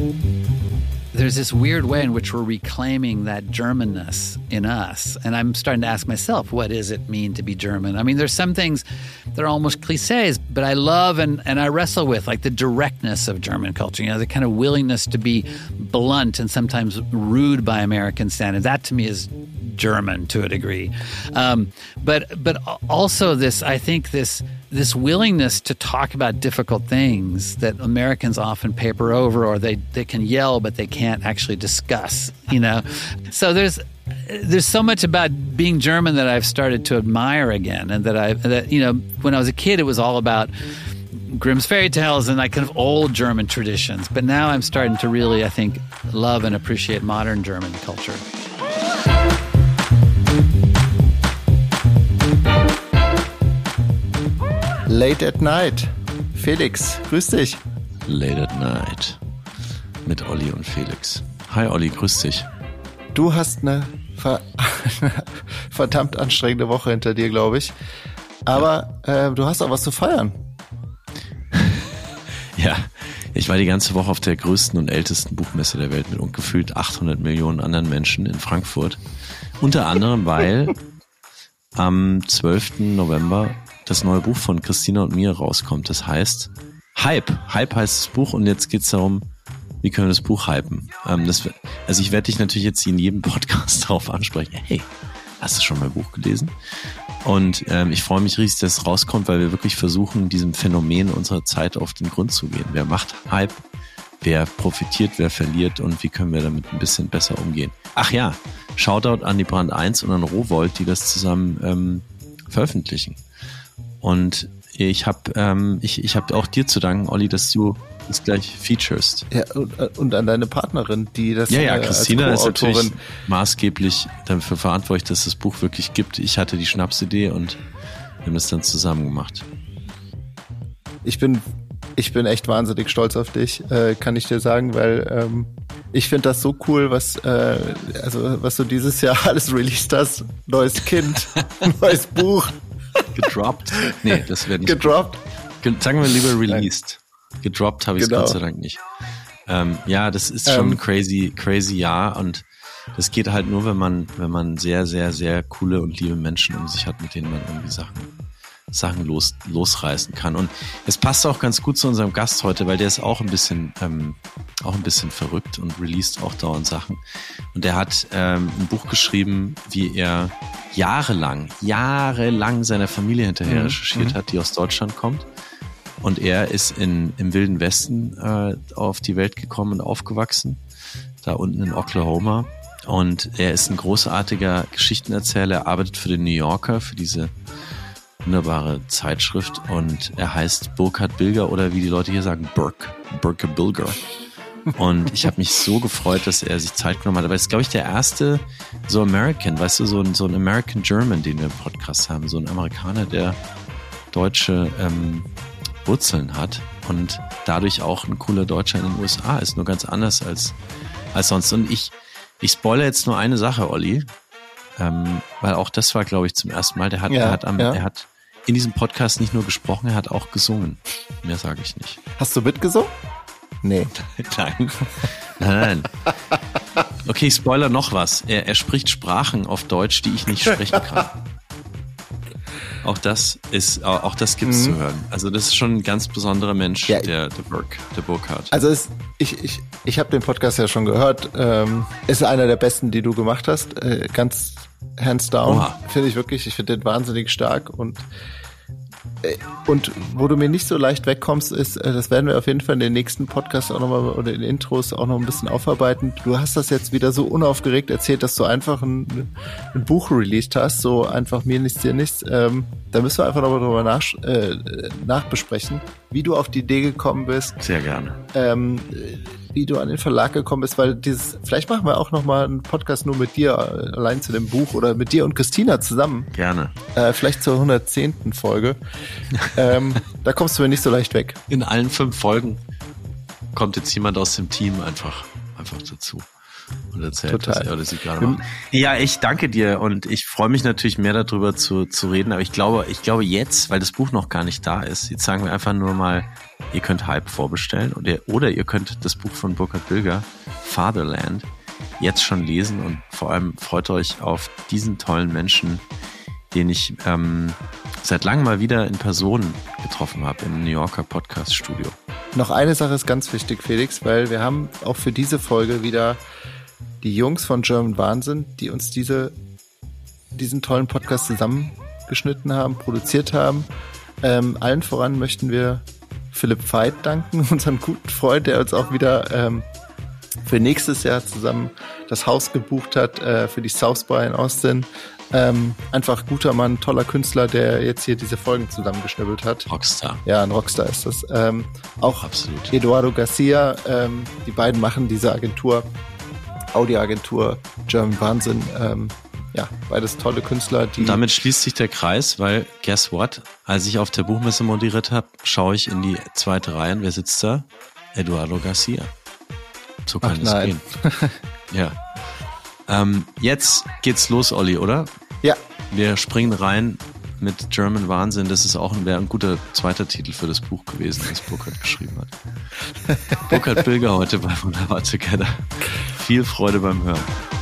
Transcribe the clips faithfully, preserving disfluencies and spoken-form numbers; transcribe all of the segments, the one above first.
There's this weird way in which we're reclaiming that Germanness in us. And I'm starting to ask myself, what does it mean to be German? I mean, there's some things that are almost cliches, but I love and, and I wrestle with, like the directness of German culture, you know, the kind of willingness to be blunt and sometimes rude by American standards. That to me is German to a degree. Um, but but also this, I think this this willingness to talk about difficult things that Americans often paper over, or they, they can yell, but they can't actually discuss, you know. So there's there's so much about being German that I've started to admire again, and that I that you know when I was a kid it was all about Grimm's fairy tales and like kind of old German traditions. But now I'm starting to really, I think, love and appreciate modern German culture. Late at Night. Felix, grüß dich. Late at Night. Mit Olli und Felix. Hi Olli, grüß dich. Du hast eine ver- verdammt anstrengende Woche hinter dir, glaube ich. Aber äh, du hast auch was zu feiern. Ja, ich war die ganze Woche auf der größten und ältesten Buchmesse der Welt mit ungefühlt achthundert Millionen anderen Menschen in Frankfurt. Unter anderem, weil am zwölften November das neue Buch von Christina und mir rauskommt. Das heißt Hype. Hype heißt das Buch und jetzt geht's darum, wie können wir das Buch hypen. Ähm, das, also ich werde dich natürlich jetzt in jedem Podcast darauf ansprechen. Hey, hast du schon mein Buch gelesen? Und ähm, ich freue mich riesig, dass es rauskommt, weil wir wirklich versuchen, diesem Phänomen unserer Zeit auf den Grund zu gehen. Wer macht Hype? Wer profitiert? Wer verliert? Und wie können wir damit ein bisschen besser umgehen? Ach ja, Shoutout an die Brand eins und an Rowohlt, die das zusammen ähm, veröffentlichen. Und ich habe ähm, ich, ich hab auch dir zu danken, Olli, dass du das gleich featurest. Ja, und, und an deine Partnerin, die das Ja, ja, äh, Christina als ist natürlich Co-Autorin maßgeblich dafür verantwortlich, dass es das Buch wirklich gibt. Ich hatte die Schnapsidee und wir haben das dann zusammen gemacht. Ich bin, ich bin echt wahnsinnig stolz auf dich, äh, kann ich dir sagen, weil ähm, ich finde das so cool, was äh, also was du dieses Jahr alles released hast. Neues Kind, neues Buch. Gedroppt? Nee, das wäre nicht. Gedroppt? Ge- sagen wir lieber released. Gedroppt habe ich es Genau. Gott sei Dank nicht. Ähm, ja, das ist schon Ähm. ein crazy, crazy Jahr und das geht halt nur, wenn man, wenn man sehr, sehr, sehr coole und liebe Menschen um sich hat, mit denen man irgendwie Sachen, Sachen los, losreißen kann. Und es passt auch ganz gut zu unserem Gast heute, weil der ist auch ein bisschen, ähm, auch ein bisschen verrückt und released auch dauernd Sachen. Und der hat ähm, ein Buch geschrieben, wie er jahrelang, jahrelang seiner Familie hinterher Mhm. recherchiert Mhm. hat, die aus Deutschland kommt. Und er ist in, im Wilden Westen äh, auf die Welt gekommen und aufgewachsen, da unten in Oklahoma. Und er ist ein großartiger Geschichtenerzähler, er arbeitet für den New Yorker, für diese wunderbare Zeitschrift. Und er heißt Burkhard Bilger oder wie die Leute hier sagen, Burke, Burke Bilger. Und ich habe mich so gefreut, dass er sich Zeit genommen hat. Aber er ist, glaube ich, der erste so American, weißt du, so ein, so ein American German, den wir im Podcast haben. So ein Amerikaner, der deutsche ähm, Wurzeln hat und dadurch auch ein cooler Deutscher in den U S A ist. Nur ganz anders als, als sonst. Und ich, ich spoilere jetzt nur eine Sache, Olli. Ähm, weil auch das war, glaube ich, zum ersten Mal. Der hat, Ja, er hat am, ja. er hat in diesem Podcast nicht nur gesprochen, er hat auch gesungen. Mehr sage ich nicht. Hast du mitgesungen? Nee. Nein. Nein, nein. Okay, ich spoiler noch was. Er, er spricht Sprachen auf Deutsch, die ich nicht sprechen kann. Auch das ist, auch das gibt's Mhm. zu hören. Also das ist schon ein ganz besonderer Mensch, Ja. der, der Burke, der Burkhard. Also es, ich, ich, ich habe den Podcast ja schon gehört. Ähm, ist einer der besten, die du gemacht hast. Äh, ganz hands down. Oha. Finde ich wirklich. Ich finde den wahnsinnig stark. Und, äh, und wo du mir nicht so leicht wegkommst, ist, äh, das werden wir auf jeden Fall in den nächsten Podcasts auch nochmal oder in den Intros auch noch ein bisschen aufarbeiten. Du hast das jetzt wieder so unaufgeregt erzählt, dass du einfach ein, ein Buch released hast. So einfach mir nichts, dir nichts. Ähm, da müssen wir einfach nochmal drüber nach, äh, nachbesprechen, wie du auf die Idee gekommen bist. Sehr gerne. Ähm, wie du an den Verlag gekommen bist, weil dieses, vielleicht machen wir auch nochmal einen Podcast nur mit dir, äh, allein zu dem Buch oder mit dir und Christina zusammen. Gerne. Äh, vielleicht zur hundertzehnten Folge. ähm, da kommst du mir nicht so leicht weg. In allen fünf Folgen kommt jetzt jemand aus dem Team einfach, einfach dazu. und erzählt, Total. was er oder sie gerade macht. Ja, ich danke dir und ich freue mich natürlich mehr darüber zu, zu reden, aber ich glaube, ich glaube jetzt, weil das Buch noch gar nicht da ist, jetzt sagen wir einfach nur mal, ihr könnt Hype vorbestellen oder ihr, oder ihr könnt das Buch von Burkhard Bilger, Fatherland, jetzt schon lesen und vor allem freut euch auf diesen tollen Menschen, den ich ähm, seit langem mal wieder in Person getroffen habe im New Yorker Podcast-Studio. Noch eine Sache ist ganz wichtig, Felix, weil wir haben auch für diese Folge wieder die Jungs von German Wahnsinn, die uns diese, diesen tollen Podcast zusammengeschnitten haben, produziert haben. Ähm, allen voran möchten wir Philipp Veit danken, unseren guten Freund, der uns auch wieder ähm, für nächstes Jahr zusammen das Haus gebucht hat, äh, für die South by in Austin. Ähm, einfach guter Mann, toller Künstler, der jetzt hier diese Folgen zusammengeschnibbelt hat. Rockstar. Ja, ein Rockstar ist das. Ähm, auch Absolut. Eduardo Garcia, ähm, die beiden machen diese Agentur, Audioagentur, German Wahnsinn. Ähm, ja, beides tolle Künstler. Die Und damit schließt sich der Kreis, weil, guess what? Als ich auf der Buchmesse moderiert habe, schaue ich in die zweite Reihe und wer sitzt da? Eduardo Garcia. So kann Ach, es nein. gehen. Ja. Ähm, jetzt geht's los, Olli, oder? Ja. Wir springen rein mit German Wahnsinn. Das ist auch ein, wäre ein guter zweiter Titel für das Buch gewesen, das Burkhard geschrieben hat. Burkhard Bilger heute bei Wunderbar Together. Viel Freude beim Hören.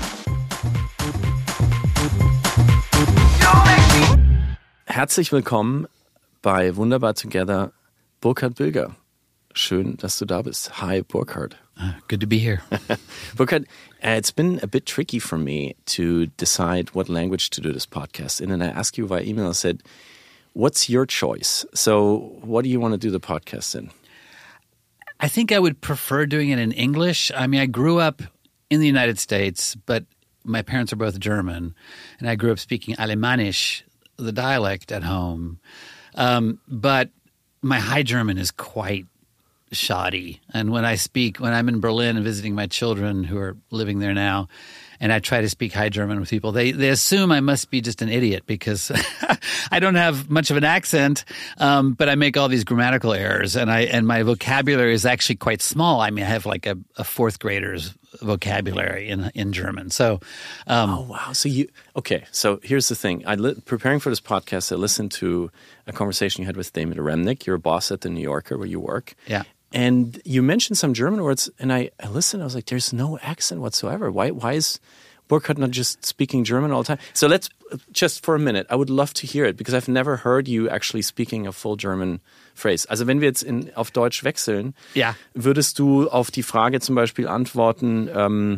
Herzlich willkommen bei Wunderbar Together, Burkhard Bilger. Schön, dass du da bist. Hi, Burkhard. Uh, good to be here. Burkhard, uh, it's been a bit tricky for me to decide what language to do this podcast in. And I asked you via email, I said, what's your choice? So what do you want to do the podcast in? I think I would prefer doing it in English. I mean, I grew up in the United States, but my parents are both German, and I grew up speaking Alemannisch, the dialect at home. Um, but my High German is quite shoddy. And when I speak, when I'm in Berlin and visiting my children who are living there now, and I try to speak High German with people, they they assume I must be just an idiot because I don't have much of an accent, um, but I make all these grammatical errors, and I and my vocabulary is actually quite small. I mean, I have like a, a fourth grader's vocabulary in in German. So, um, oh wow! So you okay? So here's the thing. I li- preparing for this podcast, I listened to a conversation you had with David Remnick, your boss at the New Yorker where you work. Yeah. And you mentioned some German words, and I, I listened. I was like, "There's no accent whatsoever. Why? Why is Burkhard not just speaking German all the time?" So let's just for a minute. I would love to hear it because I've never heard you actually speaking a full German phrase. Also wenn wir jetzt in, auf Deutsch wechseln, ja. würdest du auf die Frage zum Beispiel antworten? Ähm,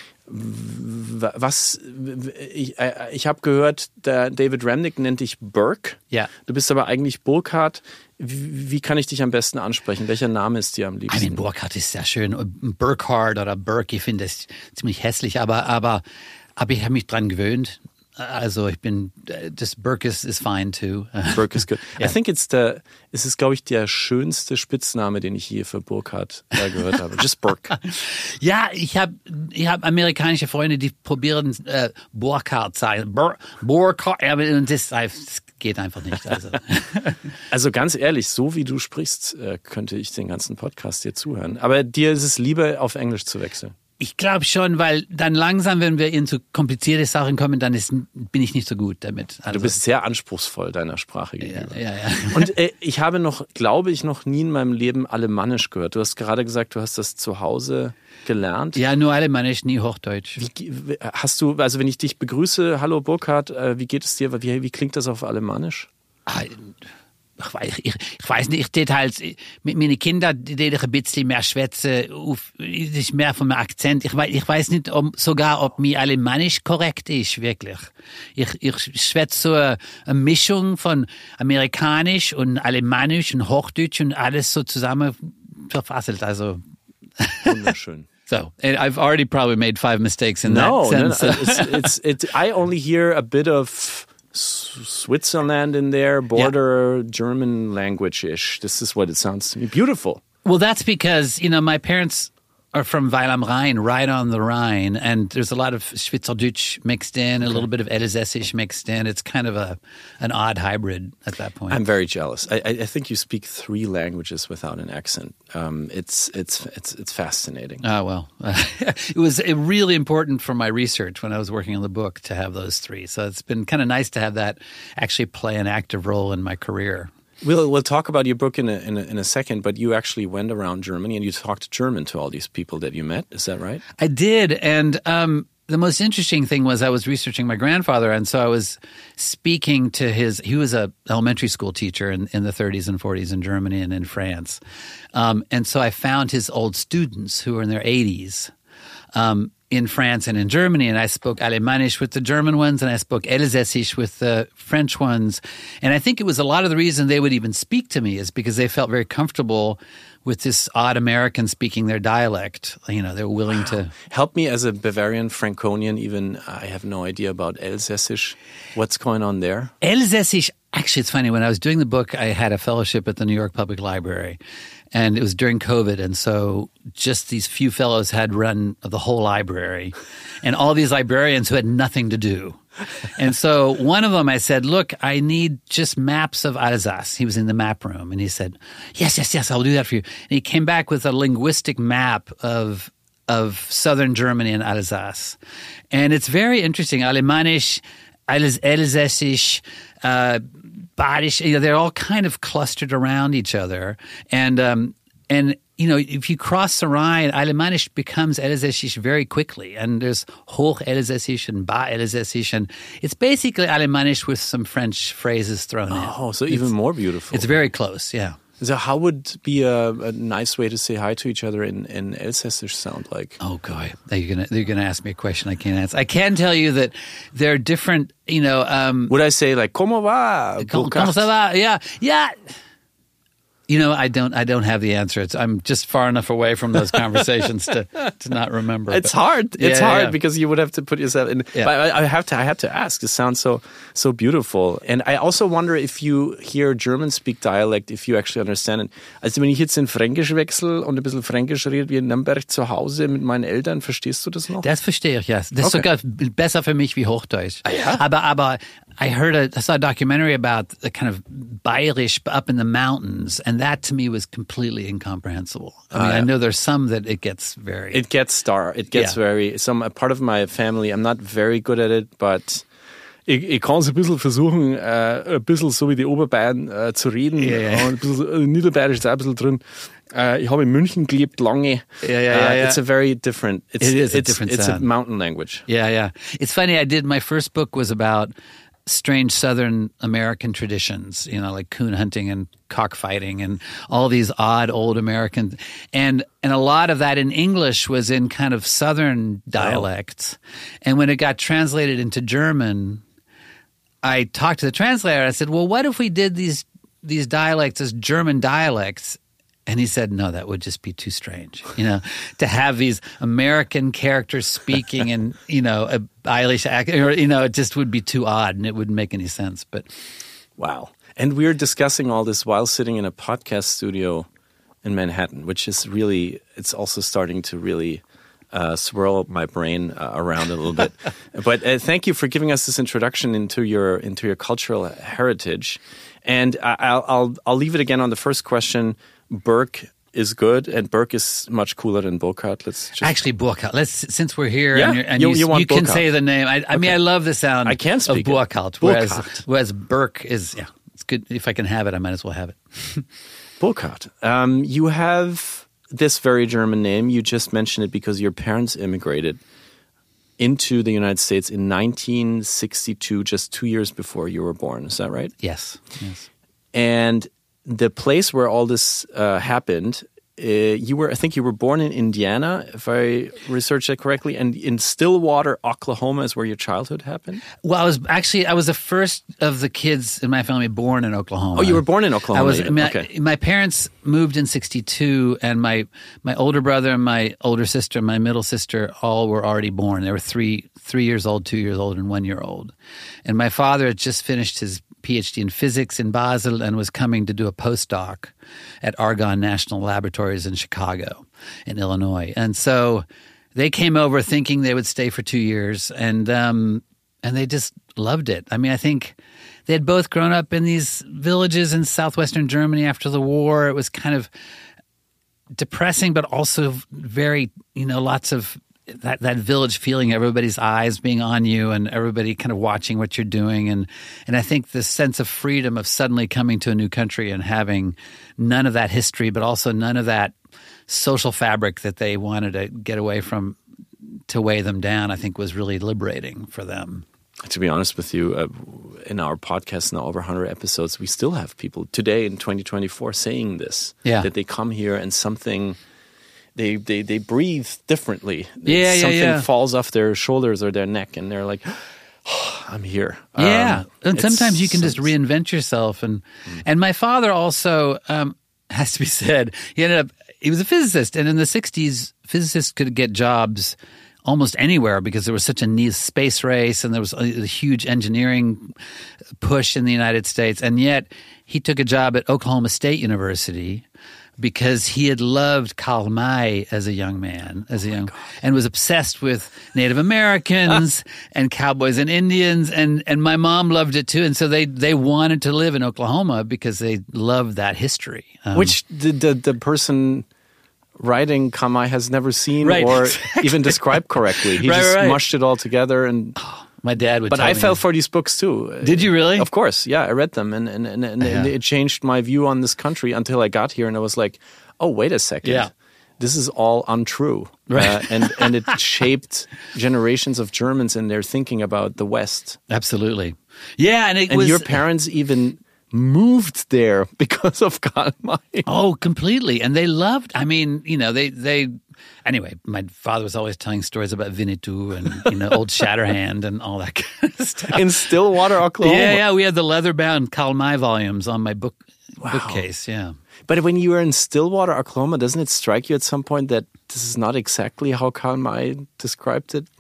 Was, ich, ich habe gehört, der David Remnick nennt dich Burk. Ja. Du bist aber eigentlich Burkhard. Wie, wie kann ich dich am besten ansprechen? Welcher Name ist dir am liebsten? I mean, Burkhard ist sehr schön. Burkhard oder Burke, ich finde das ziemlich hässlich, aber, aber, aber ich habe mich dran gewöhnt. Also ich bin, das Burke is, is fine too. Burke is good. Yeah. I think it's the, es ist, glaube ich, der schönste Spitzname, den ich je für Burkhard äh, gehört habe. Just Burke. Ja, ich habe ich hab amerikanische Freunde, die probieren äh, Burkhard zu sagen. Bur Burkhard, aber das, das geht einfach nicht. Also. Also ganz ehrlich, so wie du sprichst, äh, könnte ich den ganzen Podcast dir zuhören. Aber dir ist es lieber, auf Englisch zu wechseln. Ich glaube schon, weil dann langsam, wenn wir in so komplizierte Sachen kommen, dann ist, bin ich nicht so gut damit. Also, du bist sehr anspruchsvoll deiner Sprache gegenüber. Ja, ja, ja. Und äh, ich habe noch, glaube ich, noch nie in meinem Leben Alemannisch gehört. Du hast gerade gesagt, du hast das zu Hause gelernt. Ja, nur Alemannisch, nie Hochdeutsch. Wie, hast du, also wenn ich dich begrüße, hallo Burkhard, äh, wie geht es dir? Wie, wie klingt das auf Alemannisch? Ah, Ich weiß, ich, ich weiß nicht, ich tät halt, mit meinen Kindern, die ich ein bisschen mehr schwätze, auf, ist mehr vom Akzent. Ich weiß, ich weiß nicht ob, sogar, ob mir Alemannisch korrekt ist, wirklich. Ich, ich schwätze so eine, eine Mischung von Amerikanisch und Alemannisch und Hochdeutsch und alles so zusammen verfasselt, also. Wunderschön. So, I've already probably made five mistakes in no, that no, sense. no, it's, it's, it, I only hear a bit of Switzerland in there, border yeah. German language-ish. This is what it sounds to me. Beautiful. Well, that's because, you know, my parents are from Weil am Rhein, right on the Rhine, and there's a lot of Schweizerdeutsch mixed in, okay. a little bit of Elsässisch mixed in. It's kind of a an odd hybrid at that point. I'm very jealous. I, I think you speak three languages without an accent. Um, it's it's it's it's fascinating. Oh well, it was really important for my research when I was working on the book to have those three. So it's been kind of nice to have that actually play an active role in my career. We'll we'll talk about your book in a, in a in a second, but you actually went around Germany and you talked German to all these people that you met. Is that right? I did, and um, the most interesting thing was I was researching my grandfather, and so I was speaking to his. He was a elementary school teacher in, in the thirties and forties in Germany and in France, um, and so I found his old students who were in their eighties. Um, in France and in Germany, and I spoke Alemannisch with the German ones, and I spoke Elsässisch with the French ones. And I think it was a lot of the reason they would even speak to me is because they felt very comfortable with this odd American speaking their dialect. You know, they're willing wow. to... Help me as a Bavarian Franconian, even I have no idea about Elsässisch. What's going on there? Elsässisch, actually, it's funny. When I was doing the book, I had a fellowship at the New York Public Library. And it was during COVID, and so just these few fellows had run the whole library, and all these librarians who had nothing to do. And so one of them, I said, look, I need just maps of Alsace. He was in the map room, and he said, yes, yes, yes, I'll do that for you. And he came back with a linguistic map of of southern Germany and Alsace. And it's very interesting. Alemannisch, Elsässisch, uh Badisch, you know, they're all kind of clustered around each other. And, um, and you know, if you cross the Rhine, Alemannisch becomes Elsässisch very quickly. And there's Hoch-Elsässisch and Bas-Elsässisch. And it's basically Alemannisch with some French phrases thrown in. Oh, so even it's, more beautiful. It's very close, yeah. So how would be a, a nice way to say hi to each other in, in Elsässisch sound like? Oh, God. You're going you're gonna ask me a question I can't answer. I can tell you that there are different, you know... Um, would I say like, Como va? Como, como ça va? Yeah, yeah. You know, I don't. I don't have the answer. It's, I'm just far enough away from those conversations to, to not remember. It's but, hard. It's yeah, hard yeah. because you would have to put yourself in. Yeah. But I, I have to. I have to ask. It sounds so so beautiful. And I also wonder if you hear German speak dialect, if you actually understand it. Also wenn ich jetzt in Fränkisch wechsle und ein bisschen Fränkisch rede wie in Nürnberg zu Hause mit meinen Eltern, verstehst du das noch? Das verstehe ich. Ja, das ist okay. sogar besser für mich wie Hochdeutsch. Ah, ja? Aber aber I heard a, I saw a documentary about the kind of Bayerisch up in the mountains, and that to me was completely incomprehensible. I mean, uh, yeah. I know there's some that it gets very... It gets star. It gets yeah. very... Some a part of my family, I'm not very good at it, but... Ich, ich kann es ein bisschen versuchen, äh, ein bisschen so wie die Oberbayern äh, zu reden. Ja, ja. Und ein bisschen, äh, Niederbayerisch ist auch ein bisschen drin. Äh, ich habe in München gelebt lange. Ja, ja, ja, uh, ja. It's a very different... It's, it is a it's, different It's sound. a mountain language. Yeah, yeah. It's funny, I did... My first book was about strange Southern American traditions, you know, like coon hunting and cockfighting and all these odd old American, and and a lot of that in English was in kind of Southern dialects. Oh. And when it got translated into German, I talked to the translator. I said, well, what if we did these these dialects as German dialects? And he said, no, that would just be too strange, you know, to have these American characters speaking in, you know, a Irish accent, or, you know, it just would be too odd and it wouldn't make any sense. But wow. And we're discussing all this while sitting in a podcast studio in Manhattan, which is really, it's also starting to really uh, swirl my brain uh, around a little bit. But uh, thank you for giving us this introduction into your into your cultural heritage. And I, I'll, I'll I'll leave it again on the first question. Burke is good, and Burke is much cooler than Burkhardt. Let's just... Actually, Burkhardt. Let's since we're here, yeah? and, you're, and you, you, you, want you can Burkhardt. say the name. I, I okay. mean, I love the sound. I can speak of Burkhardt, whereas Burkhardt. whereas Burke is yeah, it's good. If I can have it, I might as well have it. Burkhardt. Um, you have this very German name. You just mentioned it because your parents immigrated into the United States in nineteen sixty-two, just two years before you were born. Is that right? Yes. Yes. And the place where all this uh, happened, uh, you were, I think you were born in Indiana, if I researched that correctly, and in Stillwater, Oklahoma is where your childhood happened? Well, I was actually, I was the first of the kids in my family born in Oklahoma. Oh, you were born in Oklahoma? I was. I mean, my, okay. my parents moved in sixty-two, and my, my older brother and my older sister and my middle sister all were already born. They were three three years old, two years old, and one year old. And my father had just finished his PhD in physics in Basel and was coming to do a postdoc at Argonne National Laboratories in Chicago, in Illinois. And so they came over thinking they would stay for two years, and um, and they just loved it. I mean, I think they had both grown up in these villages in southwestern Germany after the war. It was kind of depressing, but also very, you know, lots of that, that village feeling, everybody's eyes being on you and everybody kind of watching what you're doing. And, and I think this sense of freedom of suddenly coming to a new country and having none of that history, but also none of that social fabric that they wanted to get away from to weigh them down, I think was really liberating for them. To be honest with you, uh, in our podcast now, over one hundred episodes, we still have people today in twenty twenty-four saying this, yeah. that they come here and something, they they, they breathe differently. Yeah, something yeah, yeah. falls off their shoulders or their neck and they're like, oh, I'm here. Yeah, um, and sometimes you can just some, reinvent yourself. And mm. and my father also, um, has to be said, he ended up, he was a physicist, and in the sixties, physicists could get jobs almost anywhere because there was such a neat space race and there was a, a huge engineering push in the United States. And yet he took a job at Oklahoma State University because he had loved Karl May as a young man, as a young, and was obsessed with Native Americans and cowboys and Indians. And, and my mom loved it too. And so they, they wanted to live in Oklahoma because they loved that history. Um, Which the, the, the person writing Karl May has never seen right, or exactly. even described correctly. He right, just right. mushed it all together. And oh, my dad would But tell I me. fell for these books too. Did you really? Of course. Yeah, I read them. And, and, and, and, yeah. and it changed my view on this country until I got here. And I was like, oh, wait a second. Yeah. This is all untrue. Right. Uh, and, and it shaped generations of Germans in their thinking about the West. Absolutely. Yeah. And it And was. your parents even moved there because of Karl May. Oh, completely. And they loved, I mean, you know, they, they, anyway, my father was always telling stories about Winnetou and, you know, Old Shatterhand and all that kind of stuff. In Stillwater, Oklahoma. Yeah, yeah. We had the leather-bound Karl May volumes on my book Wow. bookcase, yeah. But when you were in Stillwater, Oklahoma, doesn't it strike you at some point that this is not exactly how Karl May described it?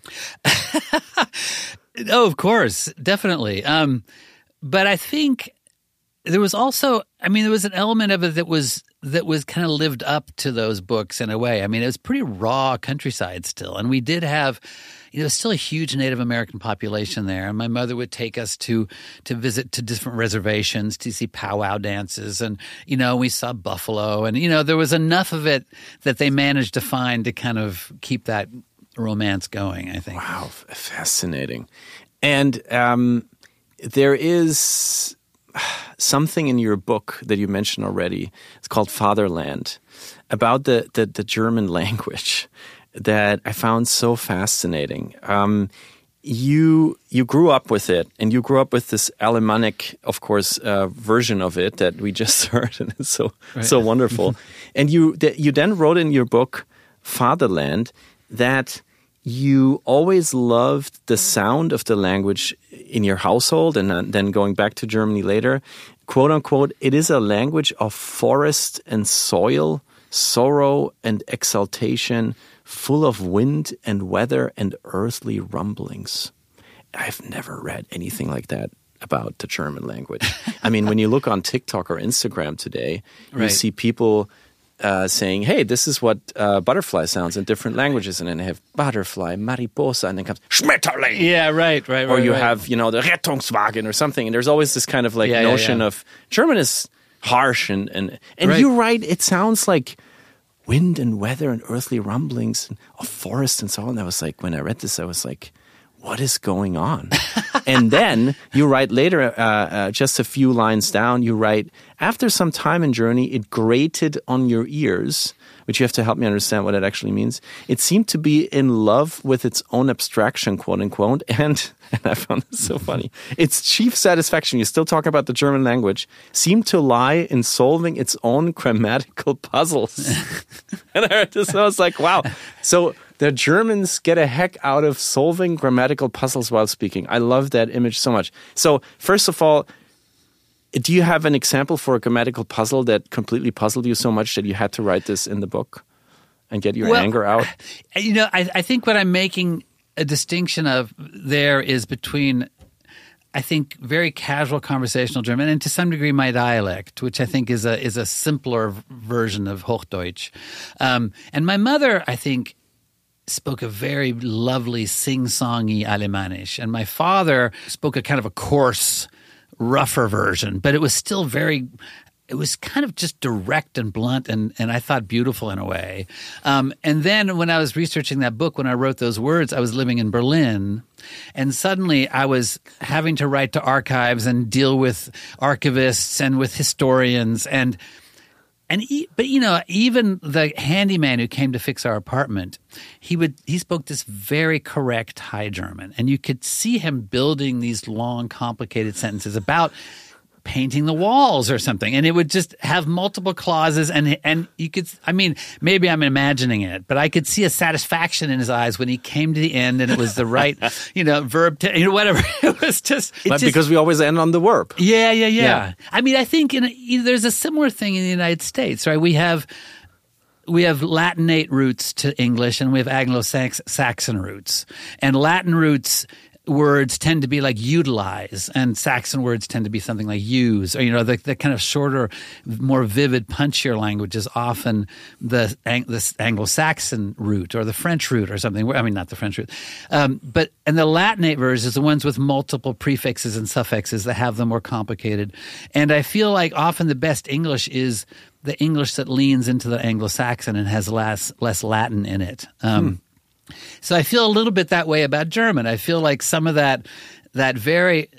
Oh, of course. Definitely. Um, but I think there was also, I mean, there was an element of it that was that was kind of lived up to those books in a way. I mean, it was pretty raw countryside still. And we did have, you know, still a huge Native American population there. And my mother would take us to to visit to different reservations to see powwow dances. And, you know, we saw buffalo. And, you know, there was enough of it that they managed to find to kind of keep that romance going, I think. Wow, fascinating. And um, there is something in your book that you mentioned already. It's called Fatherland, about the, the, the German language that I found so fascinating. Um, you you grew up with it, and you grew up with this Alemannic, of course, uh, version of it that we just heard, and it's so right. so wonderful. And you you then wrote in your book Fatherland that you always loved the sound of the language in your household, and then going back to Germany later, quote unquote, it is a language of forest and soil, sorrow and exaltation, full of wind and weather and earthly rumblings. I've never read anything like that about the German language. I mean, when you look on TikTok or Instagram today, you right. see people Uh, saying, hey, this is what uh, butterfly sounds in different languages. And then they have butterfly, mariposa, and then comes Schmetterling. Yeah, right, right, right. Or you right. have, you know, the Rettungswagen or something. And there's always this kind of like yeah, notion yeah, yeah. of German is harsh. And, and, and right. you're right, it sounds like wind and weather and earthly rumblings of forest and so on. I was like, when I read this, I was like, what is going on? And then you write later, uh, uh, just a few lines down, you write, after some time in Germany, it grated on your ears, which you have to help me understand what it actually means. It seemed to be in love with its own abstraction, quote unquote. And, and I found this so funny. Its chief satisfaction, you're still talking about the German language, seemed to lie in solving its own grammatical puzzles. And I read this and I was like, wow. So the Germans get a heck out of solving grammatical puzzles while speaking. I love that image so much. So first of all, do you have an example for a grammatical puzzle that completely puzzled you so much that you had to write this in the book and get your well, anger out? You know, I, I think what I'm making a distinction of there is between I think, very casual conversational German, and to some degree my dialect, which I think is a is a simpler version of Hochdeutsch. Um, and my mother, I think, spoke a very lovely sing-songy Alemannisch, and my father spoke a kind of a coarse, rougher version, but it was still very. It was kind of just direct and blunt and, and I thought beautiful in a way. Um, and then when I was researching that book, when I wrote those words, I was living in Berlin. And suddenly I was having to write to archives and deal with archivists and with historians. And, and he, but, you know, even the handyman who came to fix our apartment, he would he spoke this very correct High German. And you could see him building these long, complicated sentences about painting the walls or something, and it would just have multiple clauses, and and you could, I mean, maybe I'm imagining it, but I could see a satisfaction in his eyes when he came to the end, and it was the right, you know, verb, to, you know, whatever. It was just, it but just, because we always end on the verb. Yeah, yeah, yeah. Yeah. I mean, I think in a, there's a similar thing in the United States, right? We have we have Latinate roots to English, and we have Anglo-Saxon roots, and Latin roots words tend to be like utilize, and Saxon words tend to be something like use, or, you know, the, the kind of shorter, more vivid, punchier language is often the, the Anglo-Saxon root or the French root or something. I mean, not the French root. Um, but, and the Latinate versions is the ones with multiple prefixes and suffixes that have them more complicated. And I feel like often the best English is the English that leans into the Anglo-Saxon and has less, less Latin in it. Um, hmm. So I feel a little bit that way about German. I feel like some of that that very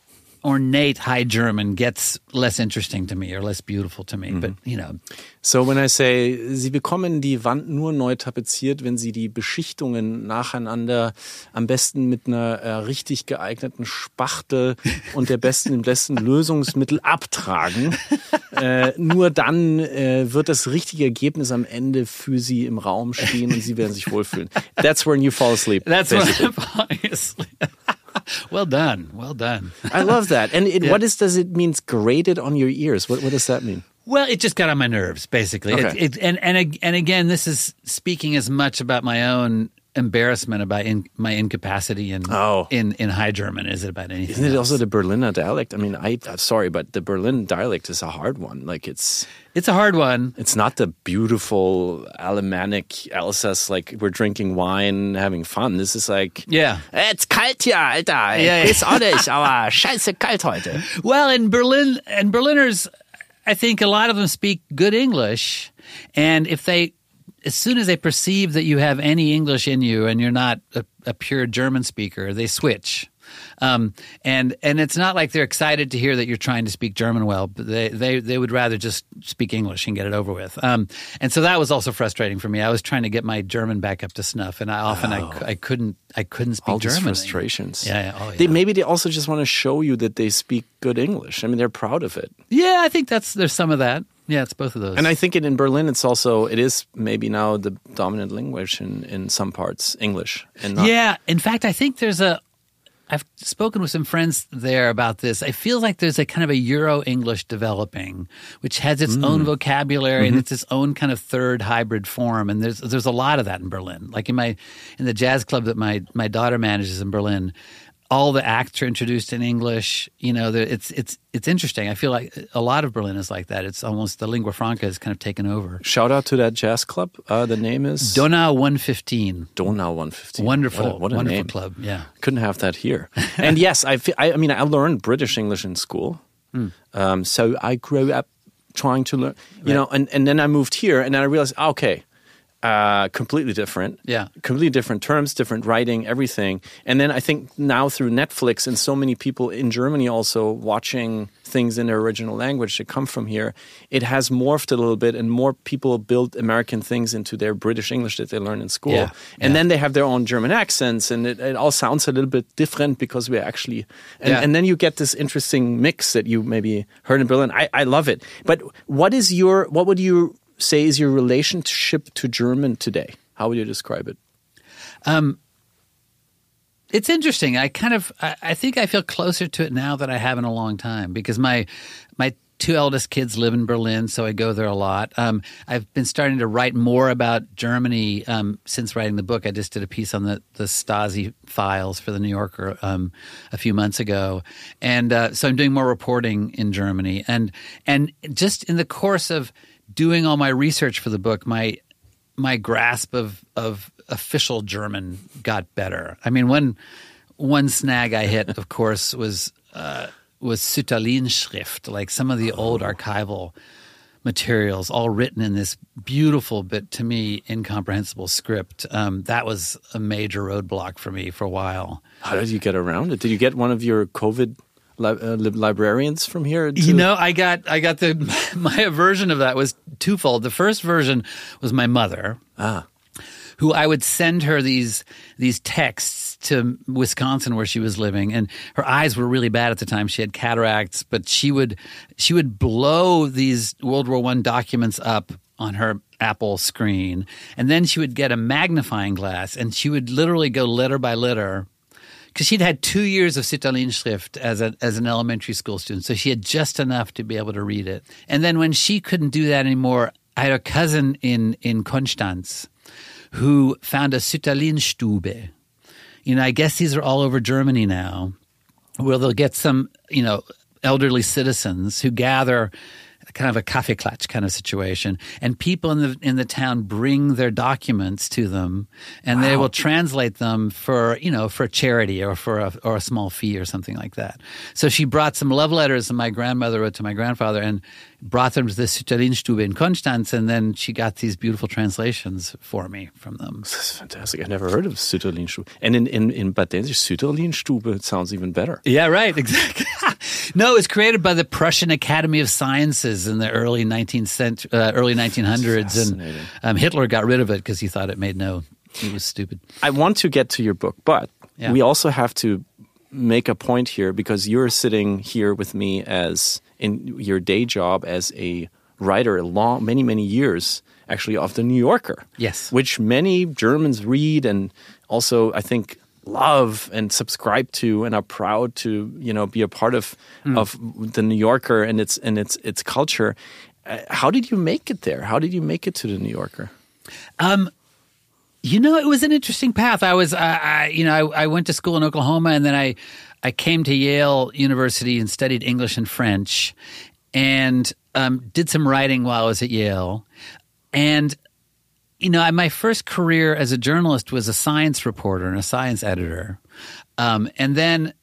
ornate High German gets less interesting to me or less beautiful to me. Mm-hmm. But, you know. So when I say, Sie bekommen die Wand nur neu tapeziert, wenn Sie die Beschichtungen nacheinander am besten mit einer äh, richtig geeigneten Spachtel und der besten, dem besten Lösungsmittel abtragen. äh, nur dann äh, wird das richtige Ergebnis am Ende für Sie im Raum stehen und Sie werden sich wohlfühlen. That's when you fall asleep. That's basically. When I'm falling asleep. Well done. Well done. I love that. And it, yeah. what is, does it mean grated on your ears? What, what does that mean? Well, it just got on my nerves, basically. Okay. It, it, and, and, and again, this is speaking as much about my own embarrassment about in, my incapacity in, oh. in in High German. Is it about anything Isn't it else? also the Berliner dialect? I mean, I, I'm sorry, but the Berlin dialect is a hard one. Like it's... It's a hard one. It's not the beautiful Alemannic Alsace, like we're drinking wine, having fun. This is like, yeah, it's kalt hier, Alter. Yeah, Ist auch nicht, aber scheiße kalt heute. Well, in Berlin, and Berliners, I think a lot of them speak good English, and if they, as soon as they perceive that you have any English in you and you're not a, a pure German speaker, they switch. Um, and and it's not like they're excited to hear that you're trying to speak German well, but they, they, they would rather just speak English and get it over with. Um, and so that was also frustrating for me. I was trying to get my German back up to snuff, and I often oh. I, I couldn't I couldn't speak All German. these frustrations. Yeah, yeah. Oh, yeah. They, maybe they also just want to show you that they speak good English. I mean, they're proud of it. Yeah, I think that's there's some of that. Yeah, it's both of those. And I think it, in Berlin, it's also, it is maybe now the dominant language in, in some parts, English. And not- yeah, in fact, I think there's a, I've spoken with some friends there about this. I feel like there's a kind of a Euro-English developing, which has its mm. own vocabulary mm-hmm. and it's its own kind of third hybrid form. And there's there's a lot of that in Berlin. Like in my in the jazz club that my my daughter manages in Berlin, all the acts are introduced in English. You know, it's it's it's interesting. I feel like a lot of Berlin is like that. It's almost the lingua franca is kind of taken over. Shout out to that jazz club. Uh, the name is Donau one fifteen. Donau one fifteen. Wonderful, what a, what a wonderful name. club. Yeah, couldn't have that here. And yes, I, feel, I I mean I learned British English in school, mm. um, so I grew up trying to learn. You right. know, and and then I moved here, and then I realized, okay. Uh, completely different. Yeah. Completely different terms, different writing, everything. And then I think now through Netflix and so many people in Germany also watching things in their original language that come from here, it has morphed a little bit and more people build American things into their British English that they learn in school. Yeah. And yeah. then they have their own German accents and it, it all sounds a little bit different because we're actually... And, yeah. and then you get this interesting mix that you maybe heard in Berlin. I, I love it. But what is your... What would you... say is your relationship to German today? How would you describe it? Um, it's interesting. I kind of, I, I think I feel closer to it now than I have in a long time because my, my two eldest kids live in Berlin, so I go there a lot. Um, I've been starting to write more about Germany um, since writing the book. I just did a piece on the, the Stasi files for the New Yorker um, a few months ago. And uh, so I'm doing more reporting in Germany. And and just in the course of doing all my research for the book, my my grasp of, of official German got better. I mean, one, one snag I hit, of course, was uh, – was Sütterlin-Schrift, like some of the old archival materials, all written in this beautiful but to me incomprehensible script. Um, that was a major roadblock for me for a while. How did you get around it? Did you get one of your COVID li- uh, librarians from here? To- you know, I got I got the my version of that was twofold. The first version was my mother. Ah. Who I would send her these these texts to Wisconsin where she was living, and her eyes were really bad at the time. She had cataracts, but she would she would blow these World War One documents up on her Apple screen, and then she would get a magnifying glass, and she would literally go letter by letter, because she'd had two years of Sütterlin-Schrift as a as an elementary school student, so she had just enough to be able to read it. And then when she couldn't do that anymore, I had a cousin in in Konstanz who found a Sütterlin-Stube. You know, I guess these are all over Germany now, where they'll get some, you know, elderly citizens who gather, kind of a Kaffeeklatsch kind of situation, and people in the in the town bring their documents to them, and wow. they will translate them for, you know, for charity or for a, or a small fee or something like that. So she brought some love letters that my grandmother wrote to my grandfather and brought them to the Sütterlin-Stube in Konstanz, and then she got these beautiful translations for me from them. This is fantastic. I've never heard of Sütterlin-Stube. And in, in, in Bad Dänsisch, Sütterlin-Stube, it sounds even better. Yeah, right, exactly. No, it was created by the Prussian Academy of Sciences in the early nineteenth century, uh, early nineteen hundreds, and um, Hitler got rid of it because he thought it made no, it was stupid. I want to get to your book, but yeah. we also have to make a point here, because you're sitting here with me as in your day job as a writer, long, many, many years, actually, of the New Yorker. Yes. Which many Germans read and also, I think, love and subscribe to and are proud to, you know, be a part of mm. of the New Yorker and its and its its culture. Uh, how did you make it there? How did you make it to the New Yorker? Um, you know, it was an interesting path. I was, uh, I, you know, I, I went to school in Oklahoma, and then I I came to Yale University and studied English and French, and um, did some writing while I was at Yale, and. You know, my first career as a journalist was a science reporter and a science editor. Um, and then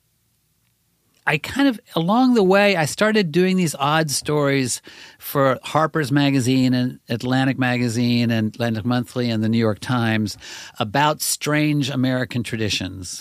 I kind of, along the way, I started doing these odd stories for Harper's Magazine and Atlantic Magazine and Atlantic Monthly and the New York Times about strange American traditions.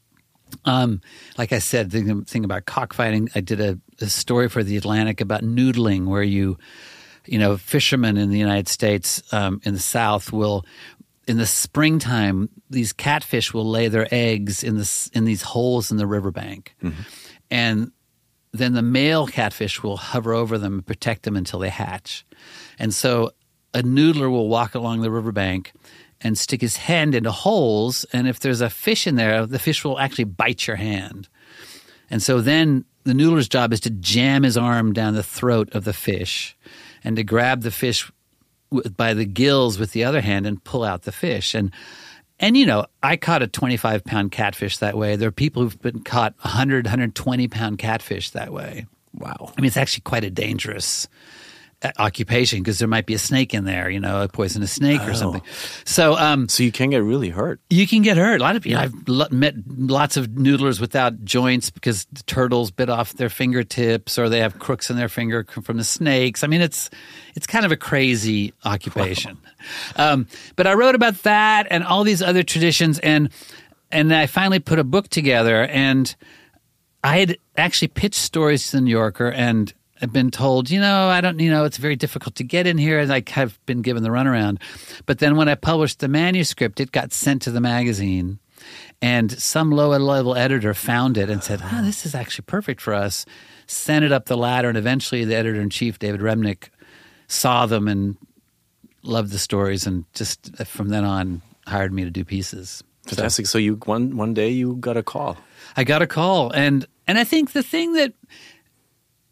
Um, like I said, the thing about cockfighting, I did a, a story for the Atlantic about noodling, where you – You know, fishermen in the United States, um, in the South, will, in the springtime, these catfish will lay their eggs in this in these holes in the riverbank, mm-hmm. and then the male catfish will hover over them and protect them until they hatch. And so, a noodler will walk along the riverbank and stick his hand into holes, and if there's a fish in there, the fish will actually bite your hand. And so then the noodler's job is to jam his arm down the throat of the fish, and to grab the fish by the gills with the other hand and pull out the fish. And, and you know, I caught a twenty-five pound catfish that way. There are people who've been caught one hundred, one hundred twenty pound catfish that way. Wow. I mean, it's actually quite a dangerous occupation, because there might be a snake in there, you know, a poisonous snake oh. or something. So, um, so you can get really hurt. You can get hurt. A lot of people. I've lo- met lots of noodlers without joints because the turtles bit off their fingertips, or they have crooks in their finger from the snakes. I mean, it's it's kind of a crazy occupation. Wow. Um, but I wrote about that and all these other traditions, and and I finally put a book together. And I had actually pitched stories to the New Yorker, and I've been told, you know, I don't, you know, it's very difficult to get in here, and I have been given the runaround. But then when I published the manuscript, it got sent to the magazine, and some low-level editor found it and said, oh, this is actually perfect for us, sent it up the ladder, and eventually the editor-in-chief, David Remnick, saw them and loved the stories, and just from then on hired me to do pieces. Fantastic. So, so you one one day you got a call. I got a call, and and I think the thing that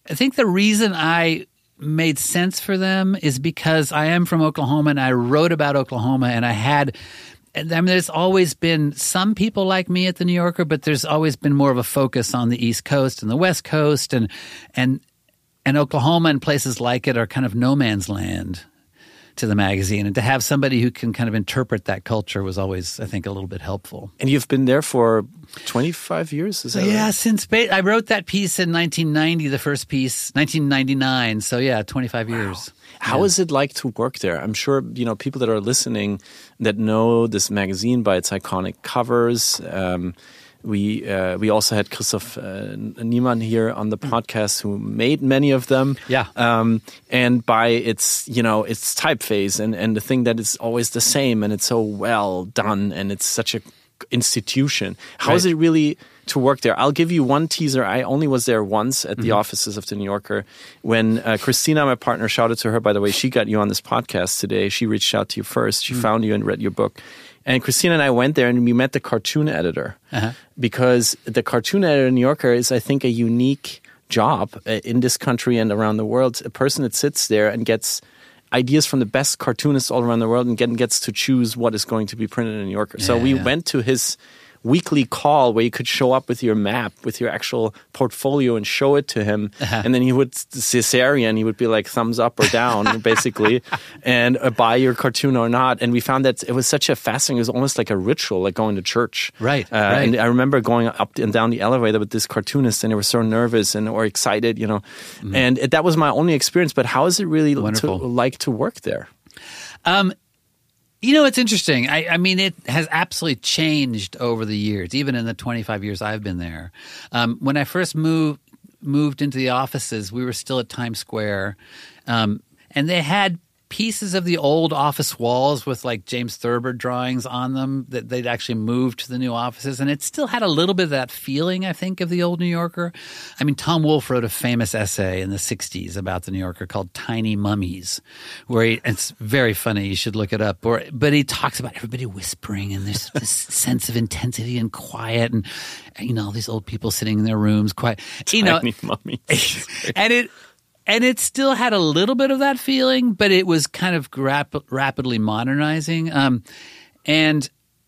I think the reason I made sense for them is because I am from Oklahoma and I wrote about Oklahoma, and I had – I mean, there's always been some people like me at the New Yorker, but there's always been more of a focus on the East Coast and the West Coast, and and and Oklahoma and places like it are kind of no man's land to the magazine. And to have somebody who can kind of interpret that culture was always, I think, a little bit helpful. And you've been there for twenty-five years? Is that yeah, right? since I wrote that piece in nineteen ninety, the first piece, nineteen ninety-nine. So yeah, twenty-five wow. years. How yeah. is it like to work there? I'm sure, you know, people that are listening that know this magazine by its iconic covers. Um, we uh, we also had Christoph uh, Niemann here on the podcast who made many of them. Yeah. Um, and by its, you know, its typeface and, and the thing that is always the same and it's so well done and it's such a institution. How right. is it really to work there? I'll give you one teaser. I only was there once at the mm-hmm. offices of the New Yorker when uh, Christina, my partner, shouted to her, by the way, she got you on this podcast today. She reached out to you first. She mm-hmm. found you and read your book. And Christina and I went there and we met the cartoon editor uh-huh. because the cartoon editor in New Yorker is, I think, a unique job in this country and around the world. A person that sits there and gets ideas from the best cartoonists all around the world and get, gets to choose what is going to be printed in the New Yorker. Yeah, so we yeah. went to his weekly call where you could show up with your map, with your actual portfolio and show it to him. Uh-huh. And then he would, Caesarian, he would be like thumbs up or down, basically, and uh, buy your cartoon or not. And we found that it was such a fascinating, it was almost like a ritual, like going to church. Right, uh, right. And I remember going up and down the elevator with this cartoonist and they were so nervous and or excited, you know. Mm-hmm. And it, that was my only experience. But how is it really to, like to work there? Um, You know, it's interesting. I, I mean, it has absolutely changed over the years, even in the twenty-five years I've been there. Um, when I first moved moved into the offices, we were still at Times Square, um, and they had pieces of the old office walls with like James Thurber drawings on them that they'd actually moved to the new offices. And it still had a little bit of that feeling, I think, of the old New Yorker. I mean, Tom Wolfe wrote a famous essay in the sixties about the New Yorker called Tiny Mummies, where he, it's very funny. You should look it up. Or, but he talks about everybody whispering and there's this sense of intensity and quiet and, you know, all these old people sitting in their rooms quiet. You Tiny know, Mummies. and it... And it still had a little bit of that feeling, but it was kind of rap- rapidly modernizing. Um, and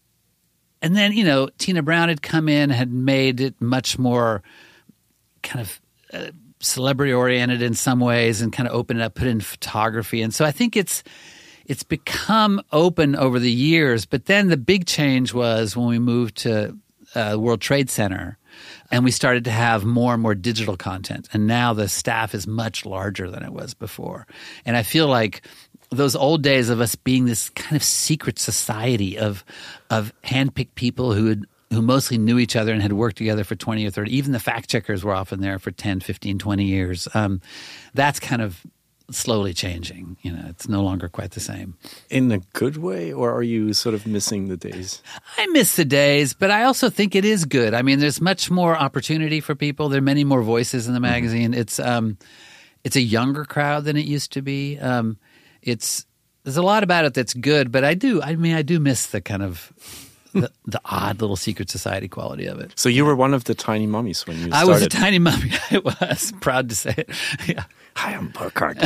and then, you know, Tina Brown had come in, had made it much more kind of uh, celebrity-oriented in some ways and kind of opened it up, put in photography. And so I think it's it's become open over the years. But then the big change was when we moved to uh, World Trade Center. And we started to have more and more digital content. And now the staff is much larger than it was before. And I feel like those old days of us being this kind of secret society of of handpicked people who had, who mostly knew each other and had worked together for twenty or thirty. Even the fact checkers were often there for ten, fifteen, twenty years. Um, that's kind of slowly changing. You know, it's no longer quite the same. In a good way, or are you sort of missing the days? I miss the days, but I also think it is good. I mean, there's much more opportunity for people. There are many more voices in the magazine. Mm-hmm. It's um, it's a younger crowd than it used to be. Um, it's there's a lot about it that's good, but I do. I mean, I do miss the kind of the, the odd little secret society quality of it. So you were one of the tiny mummies when you started. I was a tiny mummy. I was proud to say it. Yeah. Hi, I'm Burkhart.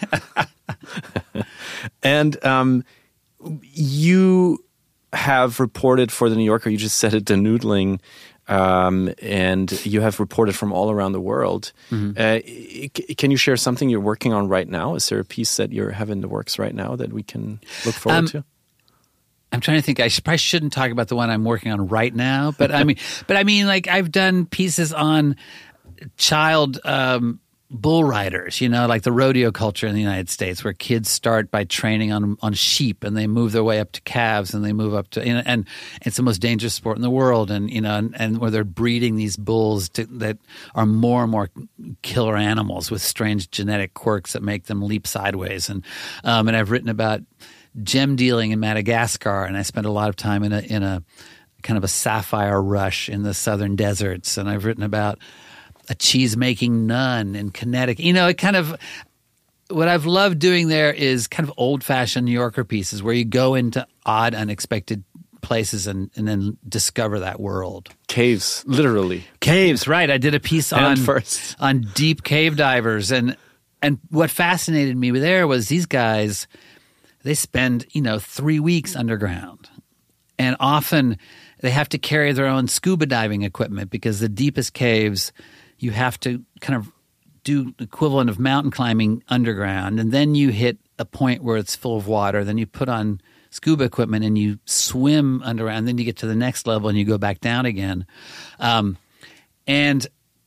And um, you have reported for the New Yorker. You just said it, Denoodling, um, and you have reported from all around the world. Mm-hmm. Uh, c- can you share something you're working on right now? Is there a piece that you have in the works right now that we can look forward um, to? I'm trying to think. I should, probably shouldn't talk about the one I'm working on right now, but I mean, but I mean, like I've done pieces on child. Um, bull riders, you know, like the rodeo culture in the United States where kids start by training on on sheep and they move their way up to calves and they move up to, you know, and it's the most dangerous sport in the world. And, you know, and, and where they're breeding these bulls to, that are more and more killer animals with strange genetic quirks that make them leap sideways. And, um, and I've written about gem dealing in Madagascar, and I spent a lot of time in a, in a kind of a sapphire rush in the southern deserts. And I've written about a cheese-making nun in Connecticut. You know, it kind of – what I've loved doing there is kind of old-fashioned New Yorker pieces where you go into odd, unexpected places and, and then discover that world. Caves, literally. Caves, right. I did a piece on first. on deep cave divers. And and what fascinated me there was these guys, they spend, you know, three weeks underground. And often they have to carry their own scuba diving equipment because the deepest caves, you have to kind of do the equivalent of mountain climbing underground. And then you hit a point where it's full of water. Then you put on scuba equipment and you swim underground. Then you get to the next level and you go back down again. Um, and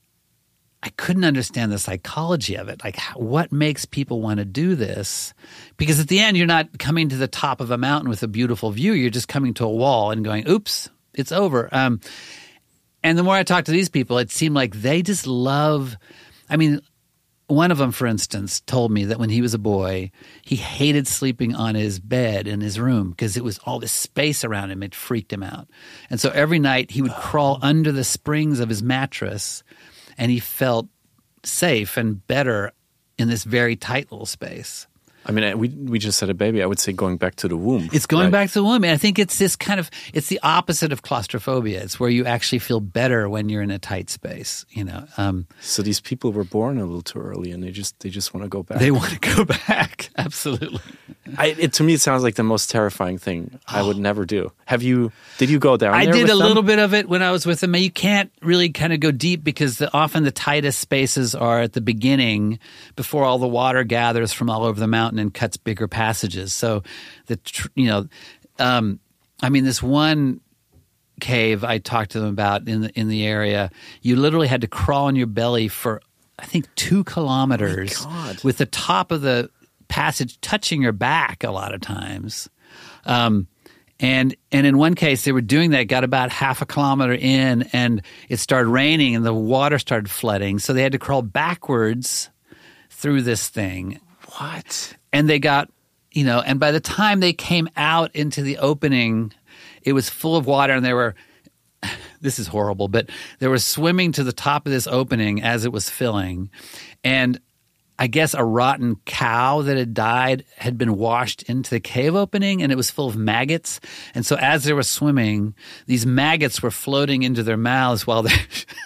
I couldn't understand the psychology of it. Like, how, what makes people want to do this? Because at the end, you're not coming to the top of a mountain with a beautiful view. You're just coming to a wall and going, oops, it's over. Um, and the more I talked to these people, it seemed like they just love – I mean, one of them, for instance, told me that when he was a boy, he hated sleeping on his bed in his room because it was all this space around him. It freaked him out. And so every night he would crawl under the springs of his mattress – and he felt safe and better in this very tight little space. I mean, we we just had a baby. I would say going back to the womb. It's going right? back to the womb. And I think it's this kind of – it's the opposite of claustrophobia. It's where you actually feel better when you're in a tight space, you know. Um, so these people were born a little too early and they just they just want to go back. They want to go back. Absolutely. I, it, to me, it sounds like the most terrifying thing I would never do. Have you – did you go down I there did with a them? little bit of it when I was with them. You can't really kind of go deep because the, often the tightest spaces are at the beginning before all the water gathers from all over the mountain and cuts bigger passages. So, the tr- you know, um, I mean, this one cave I talked to them about in the in the area, you literally had to crawl on your belly for I think two kilometers Oh my God. with the top of the passage touching your back a lot of times. Um, and and in one case, they were doing that, got about half a kilometer in, and it started raining, and the water started flooding. So they had to crawl backwards through this thing. What? And they got, you know, and by the time they came out into the opening, it was full of water, and they were, this is horrible, but they were swimming to the top of this opening as it was filling. And I guess a rotten cow that had died had been washed into the cave opening, and it was full of maggots. And so as they were swimming, these maggots were floating into their mouths while they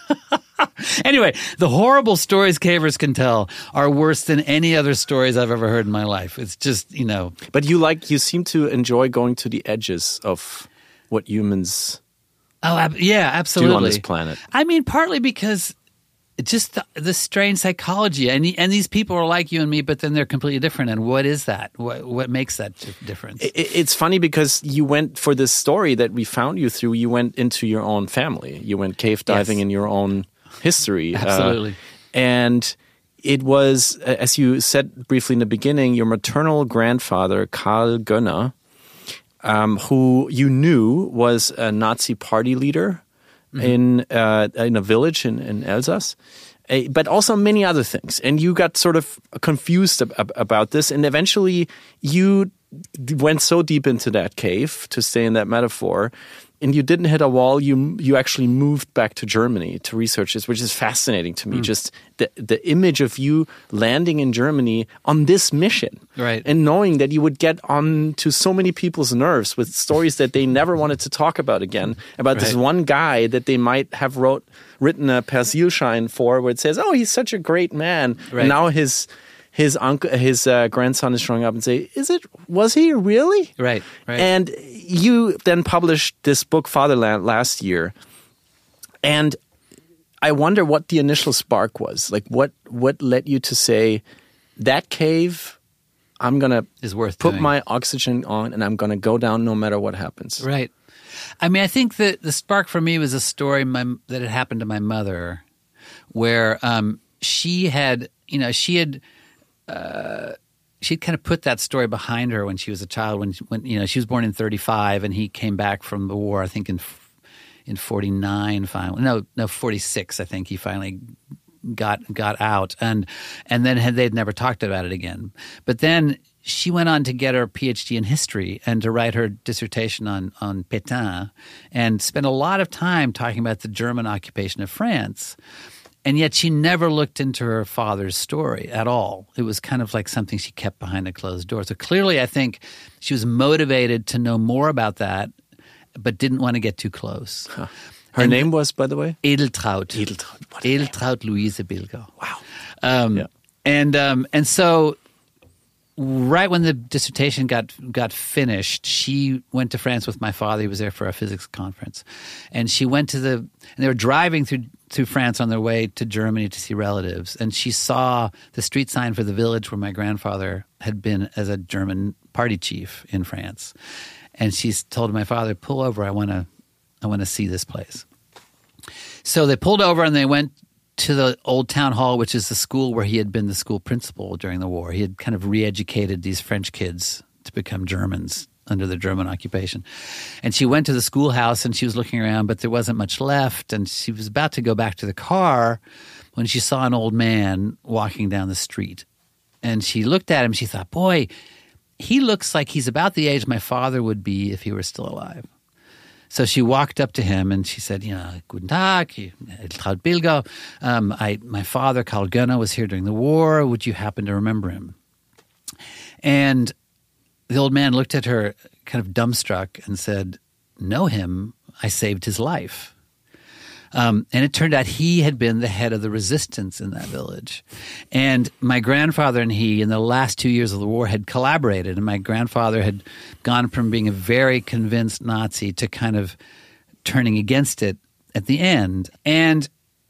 Anyway, the horrible stories cavers can tell are worse than any other stories I've ever heard in my life. It's just, you know. But you like you seem to enjoy going to the edges of what humans Oh, ab- yeah, absolutely. do on this planet. I mean, partly because just the, the strange psychology, and and these people are like you and me, but then they're completely different. And what is that? What what makes that difference? It, it's funny because you went for this story that we found you through. You went into your own family. You went cave diving Yes. in your own history. Absolutely. Uh, and it was, as you said briefly in the beginning, your maternal grandfather, Karl Gönner, um, who you knew was a Nazi party leader mm-hmm. in uh, in a village in, in Elsass, uh, but also many other things. And you got sort of confused ab- ab- about this, and eventually you went so deep into that cave, to stay in that metaphor, and you didn't hit a wall. You you actually moved back to Germany to research this, which is fascinating to me. Mm. Just the the image of you landing in Germany on this mission, right? And knowing that you would get on to so many people's nerves with stories that they never wanted to talk about again, about right. this one guy that they might have wrote written a Persilschein for, where it says, "Oh, he's such a great man," right. and now his. His uncle, his uh, grandson is showing up and say, "Is it? Was he really?" Right, right. And you then published this book, Fatherland, last year, and I wonder what the initial spark was. Like, what what led you to say that cave? I'm gonna is worth put doing. my oxygen on, and I'm gonna go down no matter what happens. Right. I mean, I think that the spark for me was a story my, that had happened to my mother, where um, she had, you know, she had. Uh, she'd kind of put that story behind her when she was a child. When, when you know, she was born in thirty-five, and he came back from the war. I think in in forty-nine, finally. No, no, forty-six. I think he finally got got out, and and then had, they'd never talked about it again. But then she went on to get her P H D in history and to write her dissertation on on Pétain, and spent a lot of time talking about the German occupation of France. And yet she never looked into her father's story at all. It was kind of like something she kept behind a closed door. So clearly I think she was motivated to know more about that, but didn't want to get too close. Huh. Her and name was, by the way? Edeltraud. Edeltraud. Edeltraud Louise Bilger. Wow. Um, yeah. And um, and so right when the dissertation got got finished, she went to France with my father. He was there for a physics conference. And she went to the – and they were driving through through France on their way to Germany to see relatives. And she saw the street sign for the village where my grandfather had been as a German party chief in France. And she told my father, pull over, I want to I want to see this place. So they pulled over and they went to the old town hall, which is the school where he had been the school principal during the war. He had kind of re-educated these French kids to become Germans under the German occupation. And she went to the schoolhouse and she was looking around, but there wasn't much left. And she was about to go back to the car when she saw an old man walking down the street. And she looked at him. She thought, boy, he looks like he's about the age my father would be if he were still alive. So she walked up to him and she said, you know, Guten Tag, Edeltraud Bilger. Um, I, my father, Karl Goerner, was here during the war. Would you happen to remember him? And the old man looked at her kind of dumbstruck and said, know him, I saved his life. Um, and it turned out he had been the head of the resistance in that village. And my grandfather and he, in the last two years of the war, had collaborated. And my grandfather had gone from being a very convinced Nazi to kind of turning against it at the end. And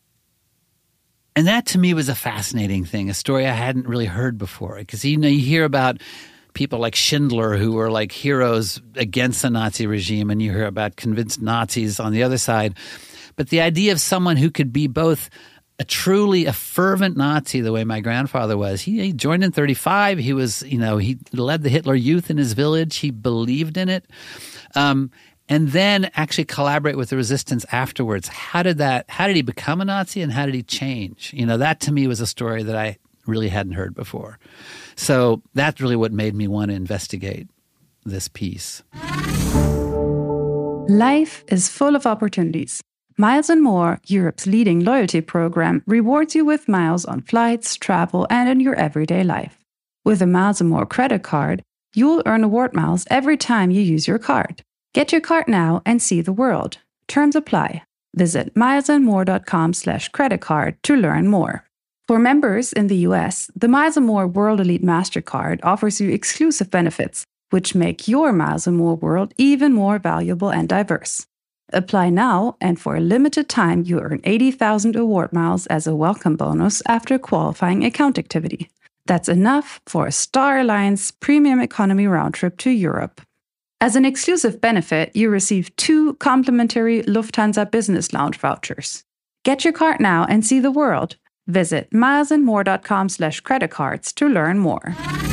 and that to me was a fascinating thing, a story I hadn't really heard before. Because, you know, you hear about people like Schindler who were like heroes against the Nazi regime, and you hear about convinced Nazis on the other side. But the idea of someone who could be both a truly a fervent Nazi the way my grandfather was. He, he joined in thirty-five. He was, you know, he led the Hitler Youth in his village. He believed in it. Um, and then actually collaborate with the resistance afterwards. How did that, how did he become a Nazi and how did he change? You know, that to me was a story that I really hadn't heard before. So that's really what made me want to investigate this piece. Life is full of opportunities. Miles and More, Europe's leading loyalty program, rewards you with miles on flights, travel, and in your everyday life. With a Miles and More credit card, you'll earn award miles every time you use your card. Get your card now and see the world. Terms apply. Visit milesandmore.com slash credit card to learn more. For members in the U S, the Miles and More World Elite MasterCard offers you exclusive benefits, which make your Miles and More world even more valuable and diverse. Apply now, and for a limited time, you earn eighty thousand award miles as a welcome bonus after qualifying account activity. That's enough for a Star Alliance premium economy round trip to Europe. As an exclusive benefit, you receive two complimentary Lufthansa Business Lounge vouchers. Get your card now and see the world. Visit milesandmore.com slash credit cards to learn more.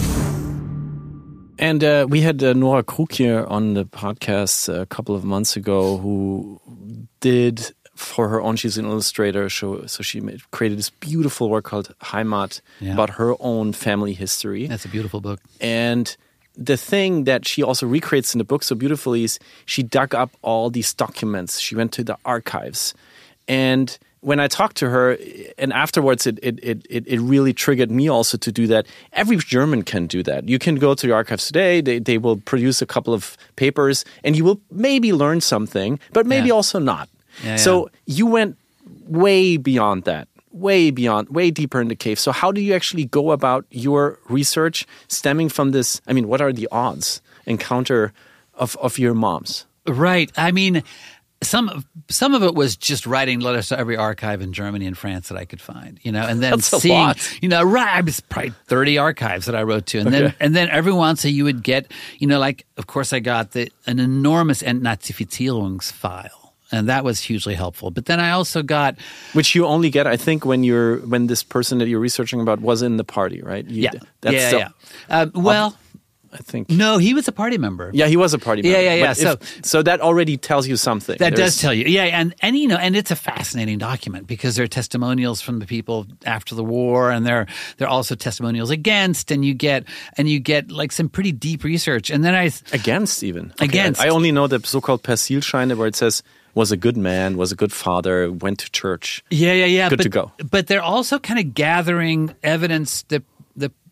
And uh, we had uh, Nora Krug here on the podcast a couple of months ago who did, for her own, she's an illustrator, so, so she made, created this beautiful work called Heimat yeah. about her own family history. That's a beautiful book. And the thing that she also recreates in the book so beautifully is she dug up all these documents. She went to the archives. And when I talked to her, and afterwards it, it it it really triggered me also to do that. Every German can do that. You can go to the archives today, they, they will produce a couple of papers, and you will maybe learn something, but maybe yeah. also not. Yeah, so yeah. you went way beyond that, way beyond, way deeper in the cave. So how do you actually go about your research stemming from this? I mean, what are the odds encounter of, of your moms? Right. I mean... Some some of it was just writing letters to every archive in Germany and France that I could find, you know, and then That's seeing, a lot. you know, right, it was probably thirty archives that I wrote to, and okay. then and then every once you would get, you know, like of course I got the an enormous Entnazifizierungsfile, and that was hugely helpful. But then I also got, which you only get, I think, when you're when this person that you're researching about was in the party, right? You, yeah, that's yeah, still, yeah. Uh, well. I think. No, he was a party member. Yeah, he was a party member. Yeah, yeah, yeah. But So, if, so that already tells you something. That There's, does tell you. Yeah, and, and you know, and it's a fascinating document because there are testimonials from the people after the war, and there there are also testimonials against, and you get and you get like some pretty deep research. And then I against even okay, against. I, I only know the so-called Persilscheine where it says was a good man, was a good father, went to church. Yeah, yeah, yeah. Good but, to go. But they're also kind of gathering evidence that the